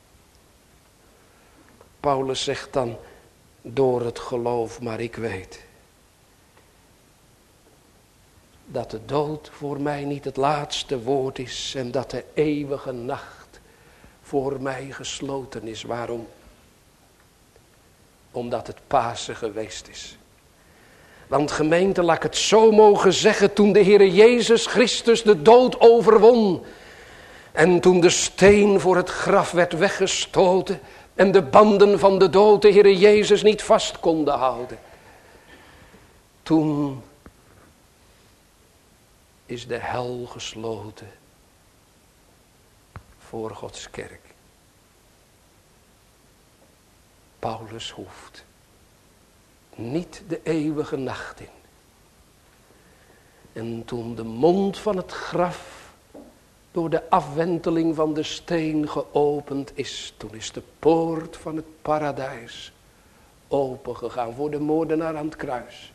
Paulus zegt dan, door het geloof, maar ik weet dat de dood voor mij niet het laatste woord is en dat de eeuwige nacht voor mij gesloten is. Waarom? Omdat het Pasen geweest is. Want gemeente, laat ik het zo mogen zeggen, toen de Heere Jezus Christus de dood overwon en toen de steen voor het graf werd weggestoten en de banden van de dood de Heere Jezus niet vast konden houden, toen is de hel gesloten voor Gods kerk. Paulus hoeft niet de eeuwige nacht in. En toen de mond van het graf door de afwenteling van de steen geopend is, toen is de poort van het paradijs opengegaan voor de moordenaar aan het kruis.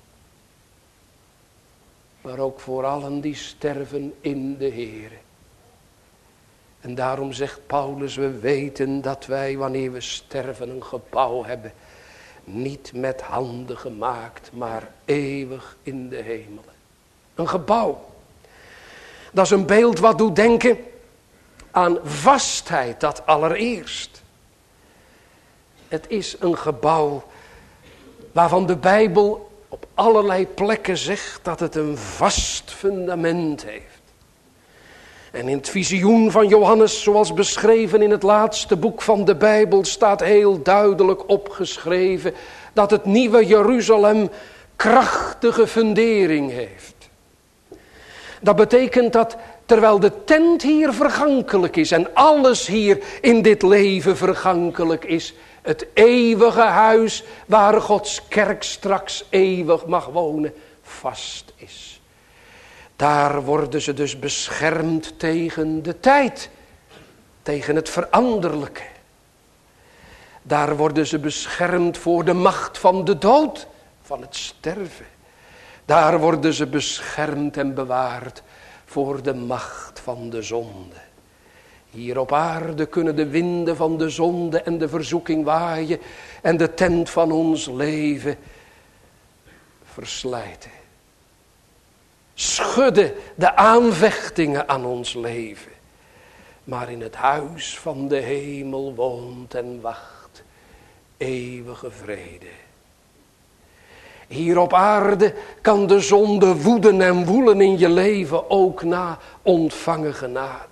Maar ook voor allen die sterven in de Heere. En daarom zegt Paulus, we weten dat wij wanneer we sterven een gebouw hebben. Niet met handen gemaakt, maar eeuwig in de hemelen. Een gebouw. Dat is een beeld wat doet denken aan vastheid, dat allereerst. Het is een gebouw waarvan de Bijbel op allerlei plekken zegt dat het een vast fundament heeft. En in het visioen van Johannes, zoals beschreven in het laatste boek van de Bijbel, staat heel duidelijk opgeschreven dat het nieuwe Jeruzalem krachtige fundering heeft. Dat betekent dat terwijl de tent hier vergankelijk is en alles hier in dit leven vergankelijk is, het eeuwige huis waar Gods kerk straks eeuwig mag wonen, vast is. Daar worden ze dus beschermd tegen de tijd, tegen het veranderlijke. Daar worden ze beschermd voor de macht van de dood, van het sterven. Daar worden ze beschermd en bewaard voor de macht van de zonde. Hier op aarde kunnen de winden van de zonde en de verzoeking waaien en de tent van ons leven verslijten. Schudden de aanvechtingen aan ons leven. Maar in het huis van de hemel woont en wacht eeuwige vrede. Hier op aarde kan de zonde woeden en woelen in je leven, ook na ontvangen genade.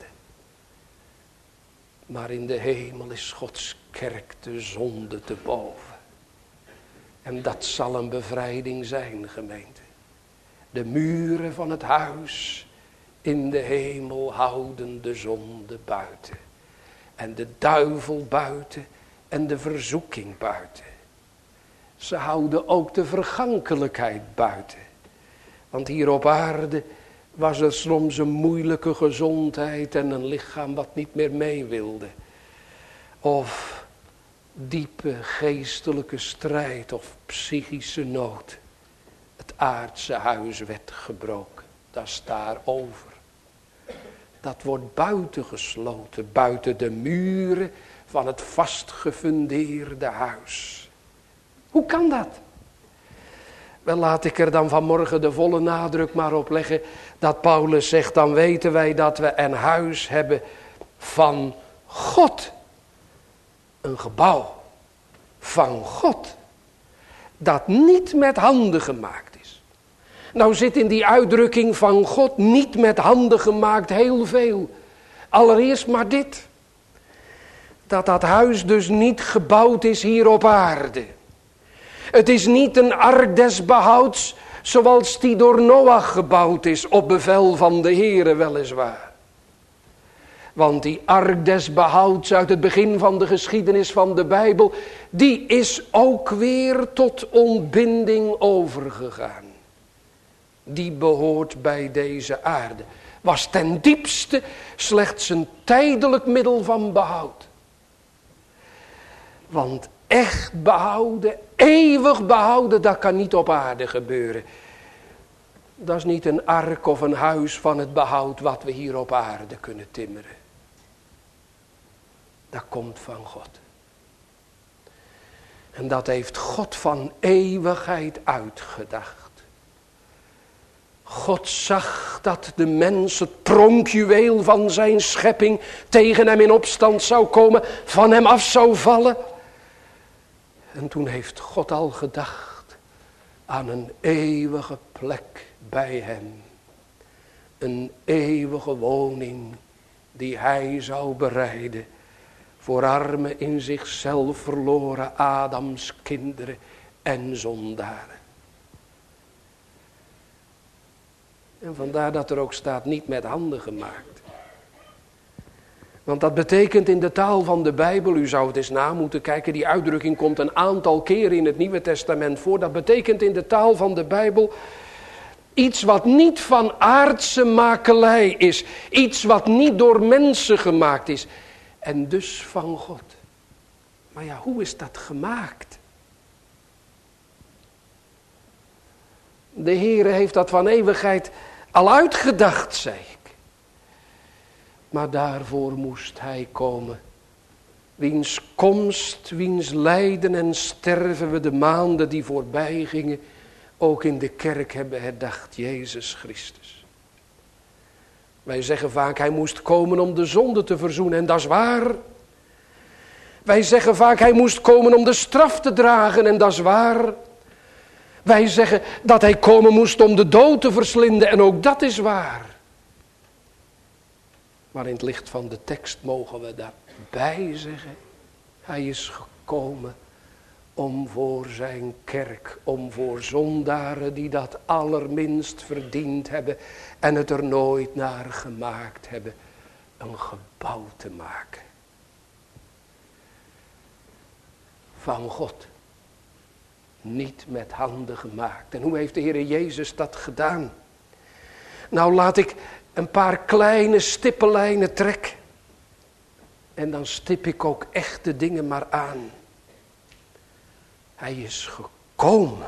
Maar in de hemel is Gods kerk de zonde te boven. En dat zal een bevrijding zijn, gemeente. De muren van het huis in de hemel houden de zonde buiten. En de duivel buiten en de verzoeking buiten. Ze houden ook de vergankelijkheid buiten. Want hier op aarde was er soms een moeilijke gezondheid en een lichaam wat niet meer mee wilde. Of diepe geestelijke strijd of psychische nood. Het aardse huis werd gebroken. Dat is daarover. Dat wordt buitengesloten, buiten de muren van het vastgefundeerde huis. Hoe kan dat? Wel, laat ik er dan vanmorgen de volle nadruk maar op leggen dat Paulus zegt, dan weten wij dat we een huis hebben van God. Een gebouw van God. Dat niet met handen gemaakt is. Nou zit in die uitdrukking van God niet met handen gemaakt heel veel. Allereerst maar dit. Dat huis dus niet gebouwd is hier op aarde. Het is niet een ark des behouds zoals die door Noach gebouwd is op bevel van de Heere weliswaar. Want die ark des behouds uit het begin van de geschiedenis van de Bijbel, die is ook weer tot ontbinding overgegaan. Die behoort bij deze aarde. Was ten diepste slechts een tijdelijk middel van behoud. Want echt behouden, eeuwig behouden, dat kan niet op aarde gebeuren. Dat is niet een ark of een huis van het behoud wat we hier op aarde kunnen timmeren. Dat komt van God. En dat heeft God van eeuwigheid uitgedacht. God zag dat de mens, het pronkjuweel van zijn schepping, tegen hem in opstand zou komen, van hem af zou vallen. En toen heeft God al gedacht aan een eeuwige plek bij hem. Een eeuwige woning die hij zou bereiden voor arme in zichzelf verloren Adams kinderen en zondaren. En vandaar dat er ook staat niet met handen gemaakt. Want dat betekent in de taal van de Bijbel, u zou het eens na moeten kijken, die uitdrukking komt een aantal keren in het Nieuwe Testament voor. Dat betekent in de taal van de Bijbel iets wat niet van aardse makelij is. Iets wat niet door mensen gemaakt is. En dus van God. Maar ja, hoe is dat gemaakt? De Heere heeft dat van eeuwigheid al uitgedacht, zei ik. Maar daarvoor moest hij komen. Wiens komst, wiens lijden en sterven we de maanden die voorbij gingen ook in de kerk hebben herdacht. Jezus Christus. Wij zeggen vaak hij moest komen om de zonde te verzoenen en dat is waar. Wij zeggen vaak hij moest komen om de straf te dragen en dat is waar. Wij zeggen dat hij komen moest om de dood te verslinden en ook dat is waar. Maar in het licht van de tekst mogen we daarbij zeggen, hij is gekomen om voor zijn kerk, om voor zondaren die dat allerminst verdiend hebben en het er nooit naar gemaakt hebben, een gebouw te maken. Van God. Niet met handen gemaakt. En hoe heeft de Heer Jezus dat gedaan? Nou, laat ik een paar kleine stippenlijnen trekken. En dan stip ik ook echte dingen maar aan. Hij is gekomen.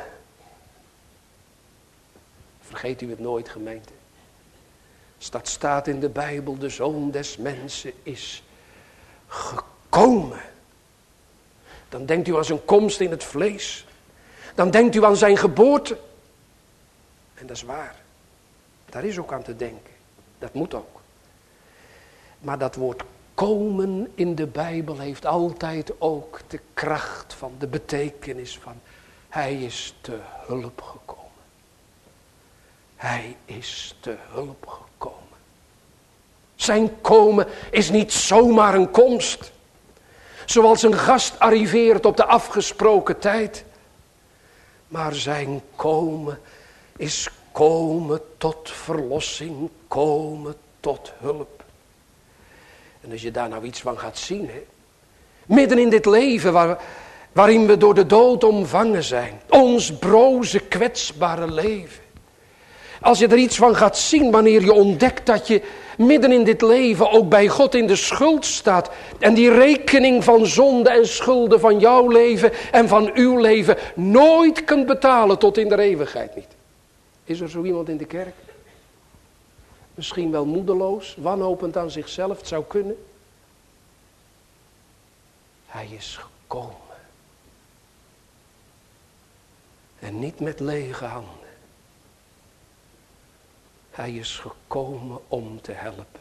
Vergeet u het nooit, gemeente. Dat staat in de Bijbel, de Zoon des Mensen is gekomen. Dan denkt u aan zijn komst in het vlees. Dan denkt u aan zijn geboorte. En dat is waar. Daar is ook aan te denken. Dat moet ook. Maar dat woord komen in de Bijbel heeft altijd ook de kracht van de betekenis van hij is te hulp gekomen. Hij is te hulp gekomen. Zijn komen is niet zomaar een komst. Zoals een gast arriveert op de afgesproken tijd. Maar zijn komen is komen tot verlossing, komen tot hulp. En als je daar nou iets van gaat zien, hè, midden in dit leven waarin we door de dood omvangen zijn. Ons broze, kwetsbare leven. Als je er iets van gaat zien wanneer je ontdekt dat je midden in dit leven ook bij God in de schuld staat. En die rekening van zonde en schulden van jouw leven en van uw leven nooit kunt betalen tot in de eeuwigheid niet. Is er zo iemand in de kerk? Misschien wel moedeloos, wanhopend aan zichzelf, het zou kunnen. Hij is gekomen. En niet met lege handen. Hij is gekomen om te helpen.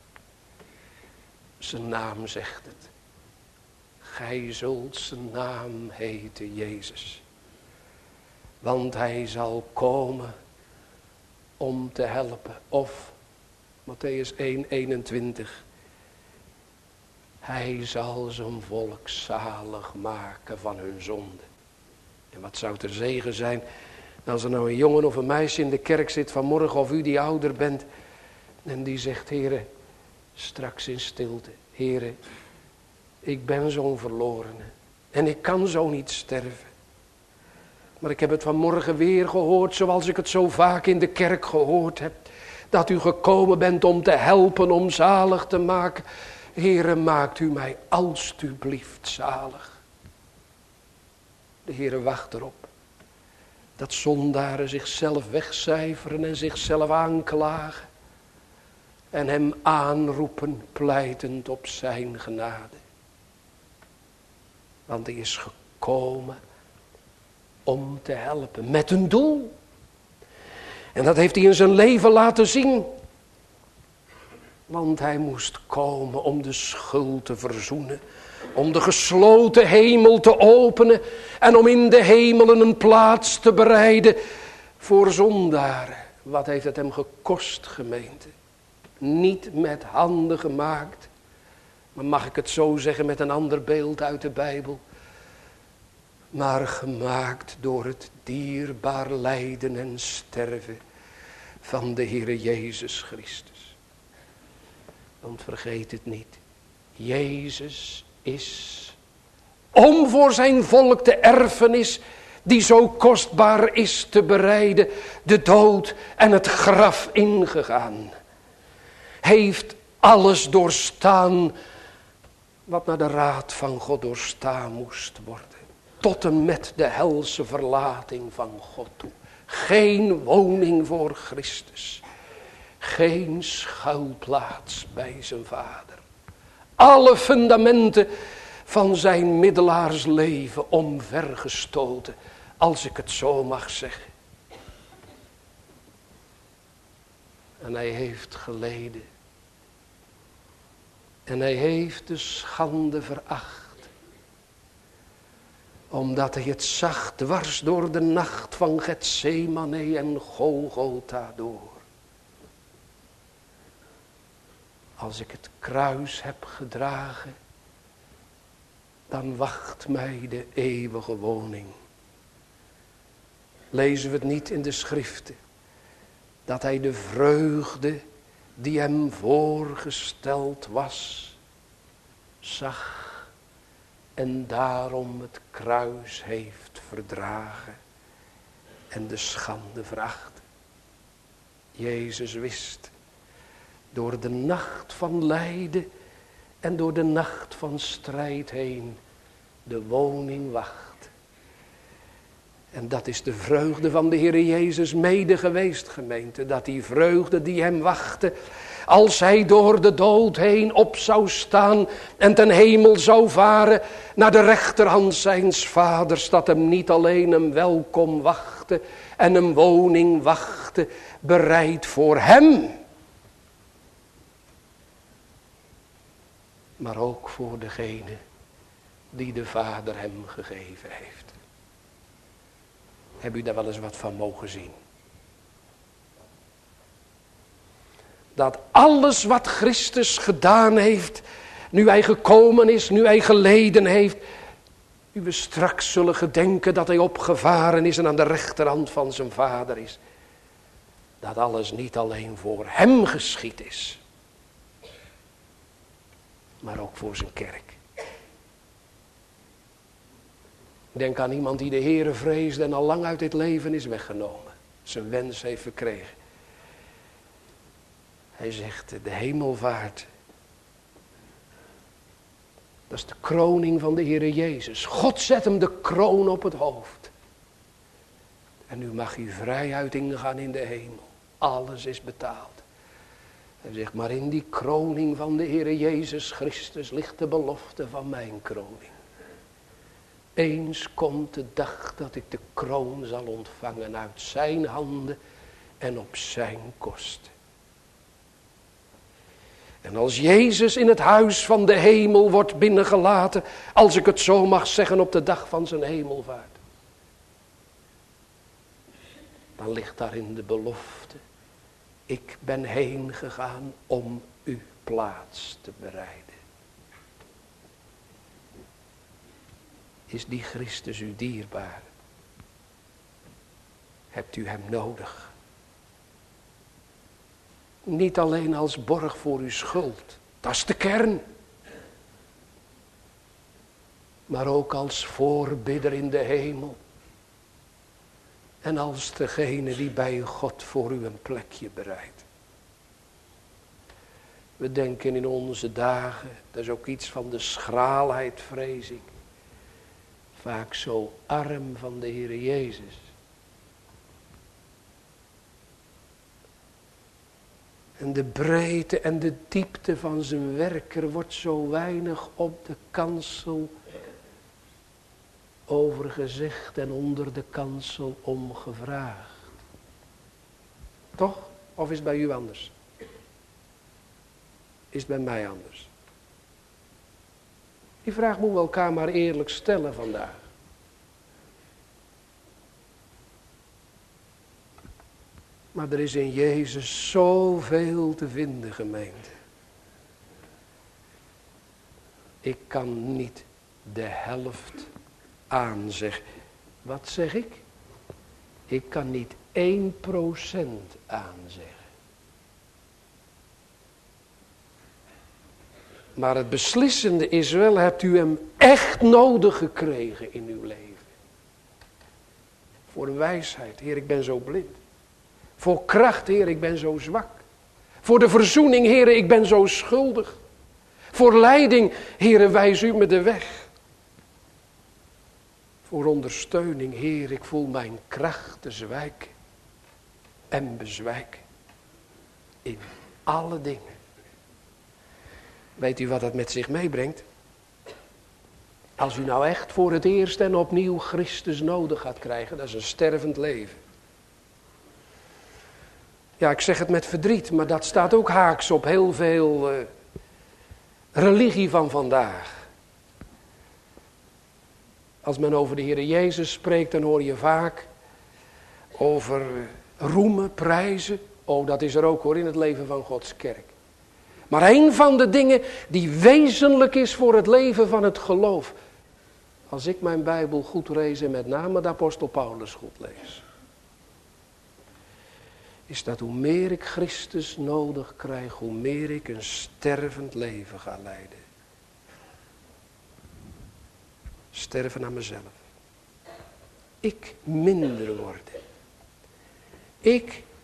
Zijn naam zegt het. Gij zult zijn naam heten Jezus. Want hij zal komen om te helpen. Of, Mattheüs 1:21. Hij zal zijn volk zalig maken van hun zonde. En wat zou ter zegen zijn als er nou een jongen of een meisje in de kerk zit vanmorgen of u die ouder bent. En die zegt, Heere, straks in stilte. Heere, ik ben zo'n verlorene. En ik kan zo niet sterven. Maar ik heb het vanmorgen weer gehoord, zoals ik het zo vaak in de kerk gehoord heb. Dat u gekomen bent om te helpen, om zalig te maken. Heere, maakt u mij alstublieft zalig. De Heere wacht erop. Dat zondaren zichzelf wegcijferen en zichzelf aanklagen. En hem aanroepen, pleitend op zijn genade. Want hij is gekomen om te helpen. Met een doel. En dat heeft hij in zijn leven laten zien. Want hij moest komen om de schuld te verzoenen. Om de gesloten hemel te openen. En om in de hemelen een plaats te bereiden voor zondaren. Wat heeft het hem gekost, gemeente? Niet met handen gemaakt. Maar mag ik het zo zeggen met een ander beeld uit de Bijbel? Maar gemaakt door het dierbaar lijden en sterven van de Heere Jezus Christus. Want vergeet het niet. Jezus is om voor zijn volk de erfenis die zo kostbaar is te bereiden, de dood en het graf ingegaan. Heeft alles doorstaan wat naar de raad van God doorstaan moest worden. Tot en met de helse verlating van God toe. Geen woning voor Christus. Geen schuilplaats bij zijn vader. Alle fundamenten van zijn middelaarsleven omvergestoten, als ik het zo mag zeggen. En hij heeft geleden. En hij heeft de schande veracht. Omdat hij het zag dwars door de nacht van Getsemane en Golgotha door. Als ik het kruis heb gedragen, dan wacht mij de eeuwige woning. Lezen we het niet in de schriften, dat hij de vreugde die hem voorgesteld was, zag en daarom het kruis heeft verdragen en de schande veracht. Jezus wist, door de nacht van lijden en door de nacht van strijd heen, de woning wacht. En dat is de vreugde van de Heer Jezus mede geweest, gemeente. Dat die vreugde die hem wachtte, als hij door de dood heen op zou staan en ten hemel zou varen naar de rechterhand zijns vaders, dat hem niet alleen een welkom wachtte en een woning wachtte, bereid voor hem, maar ook voor degene die de Vader hem gegeven heeft. Heb u daar wel eens wat van mogen zien? Dat alles wat Christus gedaan heeft, nu hij gekomen is, nu hij geleden heeft, nu we straks zullen gedenken dat hij opgevaren is en aan de rechterhand van zijn Vader is. Dat alles niet alleen voor hem geschied is, maar ook voor zijn kerk. Denk aan iemand die de Heere vreesde en al lang uit dit leven is weggenomen. Zijn wens heeft verkregen. Hij zegt, de hemelvaart, dat is de kroning van de Heere Jezus. God zet hem de kroon op het hoofd. En nu mag hij vrijuit ingaan in de hemel. Alles is betaald. Hij zegt, maar in die kroning van de Heere Jezus Christus ligt de belofte van mijn kroning. Eens komt de dag dat ik de kroon zal ontvangen uit zijn handen en op zijn kosten. En als Jezus in het huis van de hemel wordt binnengelaten, als ik het zo mag zeggen, op de dag van zijn hemelvaart, dan ligt daarin de belofte, ik ben heen gegaan om u plaats te bereiden. Is die Christus u dierbaar? Hebt u hem nodig? Niet alleen als borg voor uw schuld, dat is de kern. Maar ook als voorbidder in de hemel. En als degene die bij God voor u een plekje bereidt. We denken in onze dagen, dat is ook iets van de schraalheid, vrees ik. Vaak zo arm van de Heer Jezus. En de breedte en de diepte van zijn werk, er wordt zo weinig op de kansel over gezegd en onder de kansel om gevraagd. Toch? Of is het bij u anders? Is het bij mij anders? Die vraag moeten we elkaar maar eerlijk stellen vandaag. Maar er is in Jezus zoveel te vinden, gemeente. Ik kan niet de helft aanzeggen. Wat zeg ik? Ik kan niet 1% aanzeggen. Maar het beslissende is wel, hebt u hem echt nodig gekregen in uw leven? Voor de wijsheid, Heer, ik ben zo blind. Voor kracht, Heer, ik ben zo zwak. Voor de verzoening, Heer, ik ben zo schuldig. Voor leiding, Heer, wijs u me de weg. Voor ondersteuning, Heer, ik voel mijn krachten zwijken en bezwijken. In alle dingen. Weet u wat dat met zich meebrengt? Als u nou echt voor het eerst en opnieuw Christus nodig gaat krijgen, dat is een stervend leven. Ja, ik zeg het met verdriet, maar dat staat ook haaks op heel veel religie van vandaag. Als men over de Heer Jezus spreekt, dan hoor je vaak over roemen, prijzen. Oh, dat is er ook hoor in het leven van Gods kerk. Maar een van de dingen die wezenlijk is voor het leven van het geloof. Als ik mijn Bijbel goed lees en met name de apostel Paulus goed lees. Is dat hoe meer ik Christus nodig krijg, hoe meer ik een stervend leven ga leiden. Sterven aan mezelf. Ik minder worden. Ik,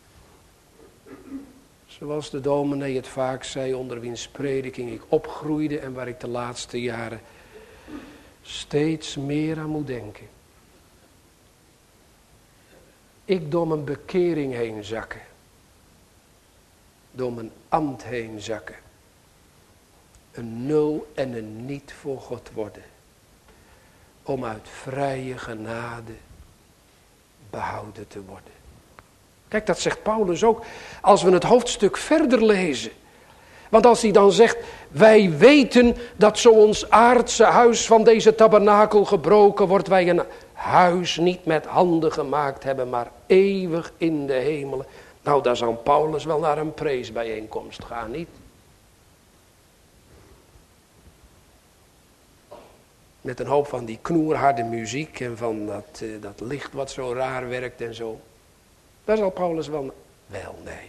zoals de dominee het vaak zei, onder wiens prediking ik opgroeide en waar ik de laatste jaren steeds meer aan moet denken. Ik door mijn bekering heen zakken. Door mijn ambt heen zakken. Een nul en een niet voor God worden. Om uit vrije genade behouden te worden. Kijk, dat zegt Paulus ook als we het hoofdstuk verder lezen. Want als hij dan zegt, wij weten dat zo ons aardse huis van deze tabernakel gebroken wordt, wij een huis niet met handen gemaakt hebben, maar eeuwig in de hemelen. Nou, daar zou Paulus wel naar een preesbijeenkomst gaan, niet? Met een hoop van die knoerharde muziek en van dat licht wat zo raar werkt en zo. Daar zal Paulus wel nee.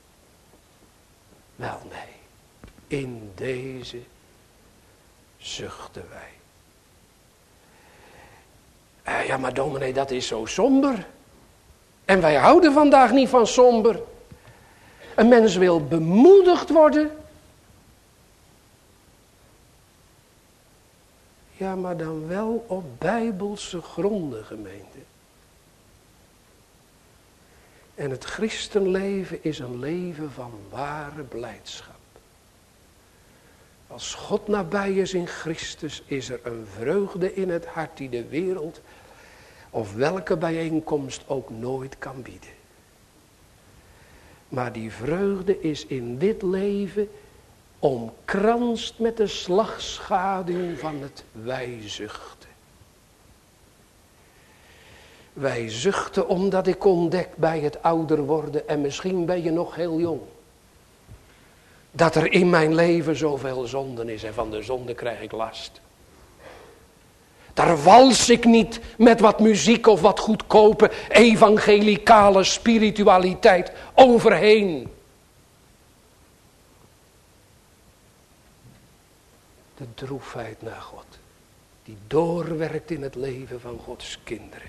Wel nee. In deze zuchten wij. Ja, maar dominee, dat is zo somber. En wij houden vandaag niet van somber. Een mens wil bemoedigd worden. Ja, maar dan wel op bijbelse gronden, gemeente. En het christenleven is een leven van ware blijdschap. Als God nabij is in Christus, is er een vreugde in het hart die de wereld of welke bijeenkomst ook nooit kan bieden. Maar die vreugde is in dit leven omkranst met de slagschaduw van het wij zuchten. Wij zuchten omdat ik ontdek bij het ouder worden, en misschien ben je nog heel jong, dat er in mijn leven zoveel zonden is en van de zonde krijg ik last. Daar wals ik niet met wat muziek of wat goedkope evangelicale spiritualiteit overheen. De droefheid naar God, die doorwerkt in het leven van Gods kinderen.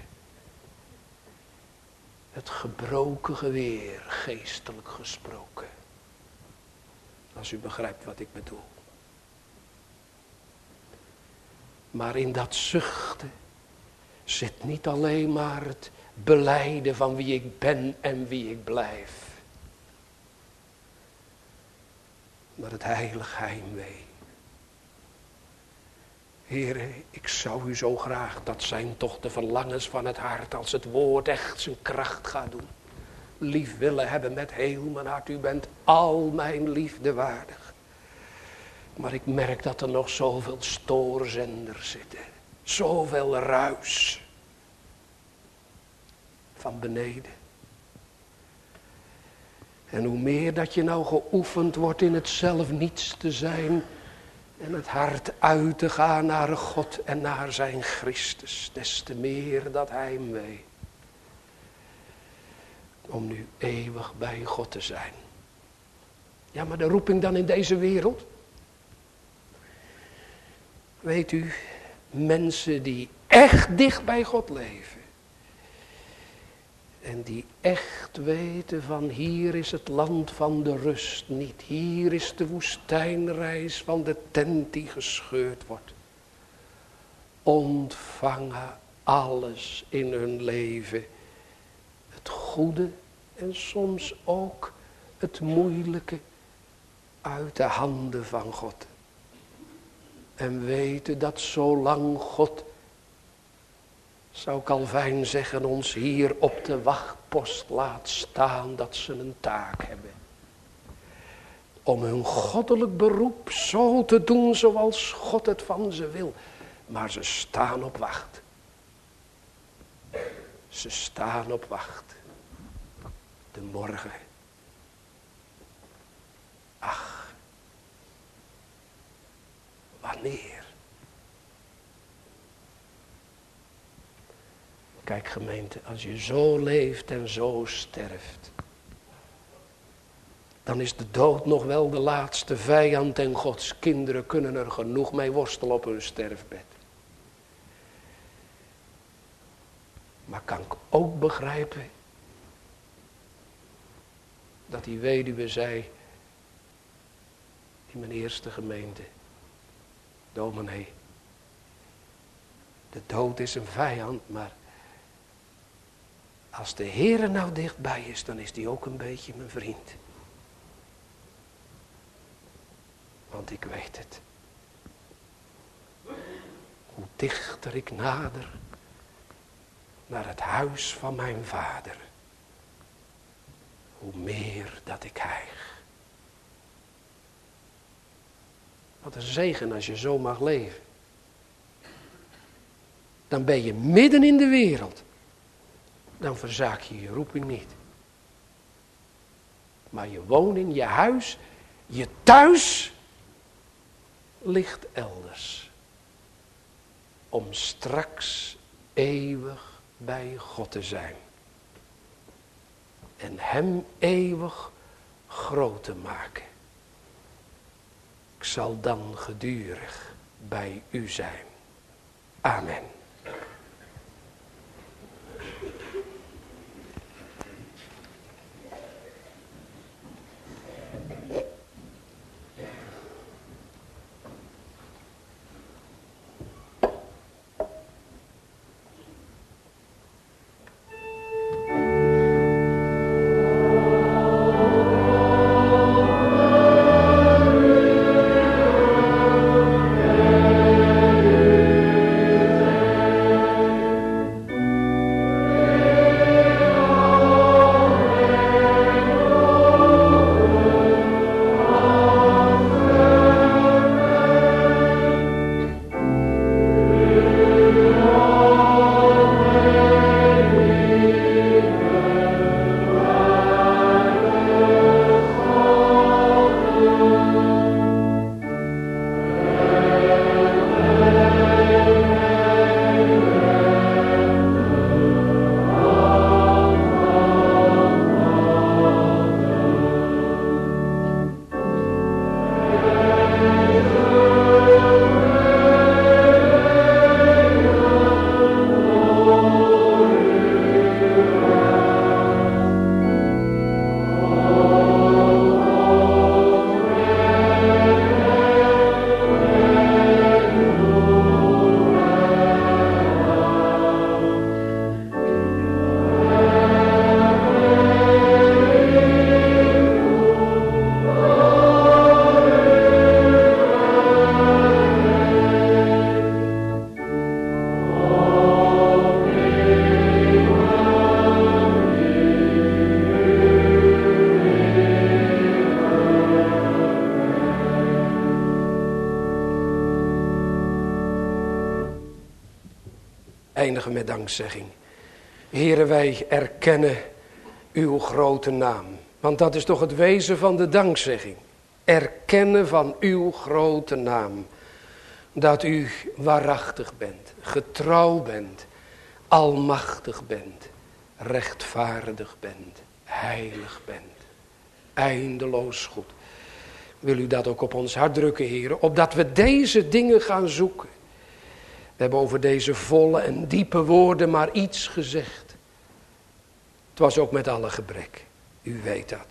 Het gebroken geweer, geestelijk gesproken. Als u begrijpt wat ik bedoel. Maar in dat zuchten zit niet alleen maar het belijden van wie ik ben en wie ik blijf. Maar het heilig heimwee. Heere, ik zou u zo graag, dat zijn toch de verlangens van het hart, als het woord echt zijn kracht gaat doen. Lief willen hebben met heel mijn hart, u bent al mijn liefde waardig. Maar ik merk dat er nog zoveel stoorzenders zitten. Zoveel ruis. Van beneden. En hoe meer dat je nou geoefend wordt in het zelf niets te zijn. En het hart uit te gaan naar God en naar zijn Christus. Des te meer dat heimwee. Om nu eeuwig bij God te zijn. Ja, maar de roeping dan in deze wereld. Weet u, mensen die echt dicht bij God leven. En die echt weten van hier is het land van de rust niet. Hier is de woestijnreis van de tent die gescheurd wordt. Ontvangen alles in hun leven. Het goede en soms ook het moeilijke uit de handen van God. En weten dat zolang God, zou Calvijn zeggen, ons hier op de wachtpost laat staan, dat ze een taak hebben. Om hun goddelijk beroep zo te doen zoals God het van ze wil. Maar ze staan op wacht. Ze staan op wacht. De morgen. Ach. Wanneer? Kijk gemeente, als je zo leeft en zo sterft. Dan is de dood nog wel de laatste vijand en Gods kinderen kunnen er genoeg mee worstelen op hun sterfbed. Maar kan ik ook begrijpen dat die weduwe zei in mijn eerste gemeente, dominee, de dood is een vijand, maar als de Heere nou dichtbij is, dan is die ook een beetje mijn vriend. Want ik weet het. Hoe dichter ik nader naar het huis van mijn vader, hoe meer dat ik hijg. Wat een zegen als je zo mag leven. Dan ben je midden in de wereld. Dan verzaak je je roeping niet. Maar je woning, je huis, je thuis ligt elders. Om straks eeuwig bij God te zijn. En hem eeuwig groot te maken. Ik zal dan gedurig bij u zijn. Amen. Eindigen met dankzegging. Heere, wij erkennen uw grote naam. Want dat is toch het wezen van de dankzegging. Erkennen van uw grote naam. Dat u waarachtig bent, getrouw bent, almachtig bent, rechtvaardig bent, heilig bent, eindeloos goed. Wil u dat ook op ons hart drukken, Heere, opdat we deze dingen gaan zoeken. We hebben over deze volle en diepe woorden maar iets gezegd. Het was ook met alle gebrek. U weet dat.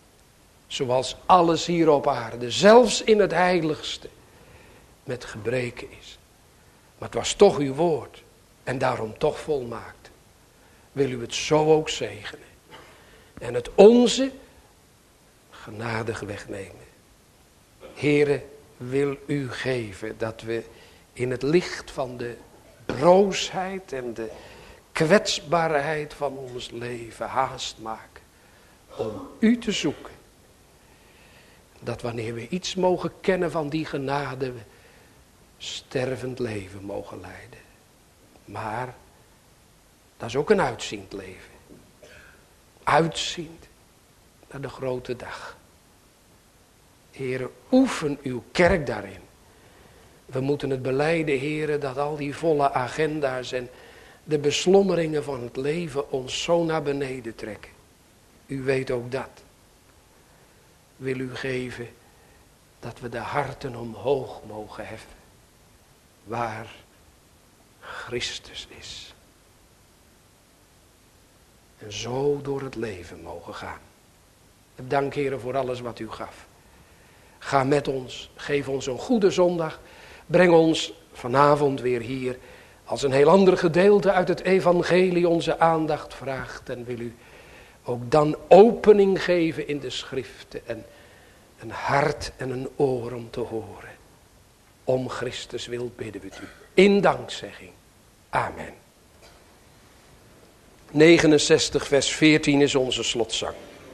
Zoals alles hier op aarde, zelfs in het heiligste, met gebreken is. Maar het was toch uw woord. En daarom toch volmaakt. Wil u het zo ook zegenen. En het onze genadig wegnemen. Heere, wil u geven dat we in het licht van de broosheid en de kwetsbaarheid van ons leven haast maken om u te zoeken. Dat wanneer we iets mogen kennen van die genade, we stervend leven mogen leiden. Maar dat is ook een uitziend leven. Uitziend naar de grote dag. Heere, oefen uw kerk daarin. We moeten het belijden, Heere, dat al die volle agenda's en de beslommeringen van het leven ons zo naar beneden trekken. U weet ook dat. Wil u geven dat we de harten omhoog mogen heffen. Waar Christus is. En zo door het leven mogen gaan. Dank, Heere, voor alles wat u gaf. Ga met ons, geef ons een goede zondag. Breng ons vanavond weer hier als een heel ander gedeelte uit het evangelie onze aandacht vraagt. En wil u ook dan opening geven in de schriften en een hart en een oor om te horen. Om Christus wil bidden we u. In dankzegging. Amen. 69 vers 14 is onze slotzang.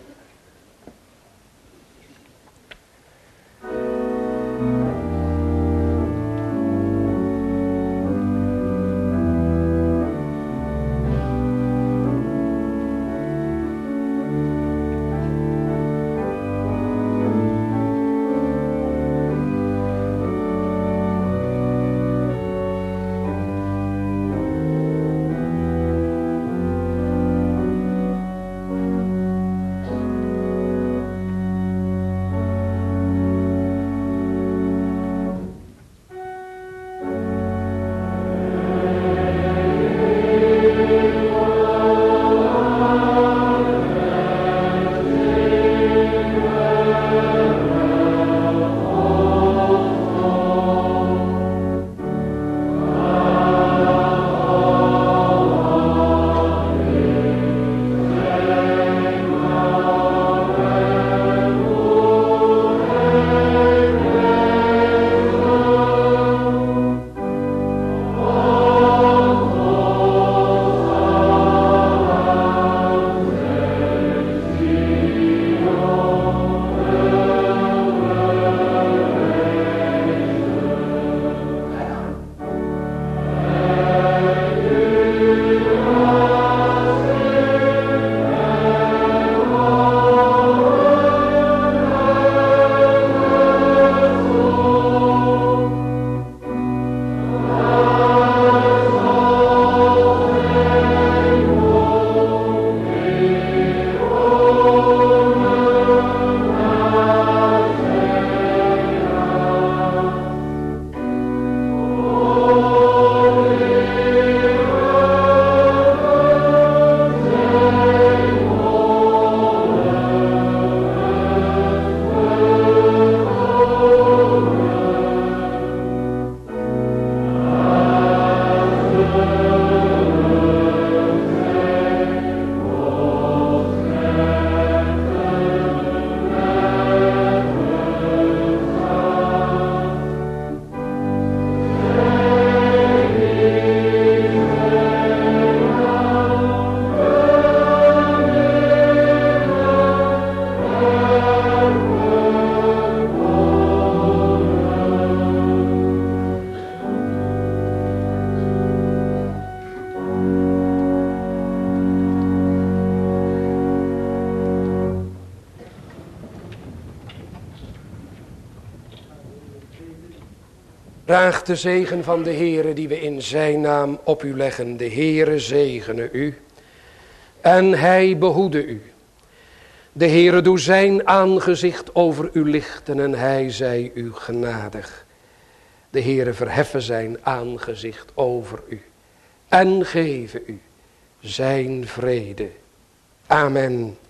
Draag de zegen van de Heere die we in zijn naam op u leggen. De Heere zegene u en hij behoede u. De Heere doe zijn aangezicht over u lichten en hij zij u genadig. De Heere verheffen zijn aangezicht over u en geven u zijn vrede. Amen.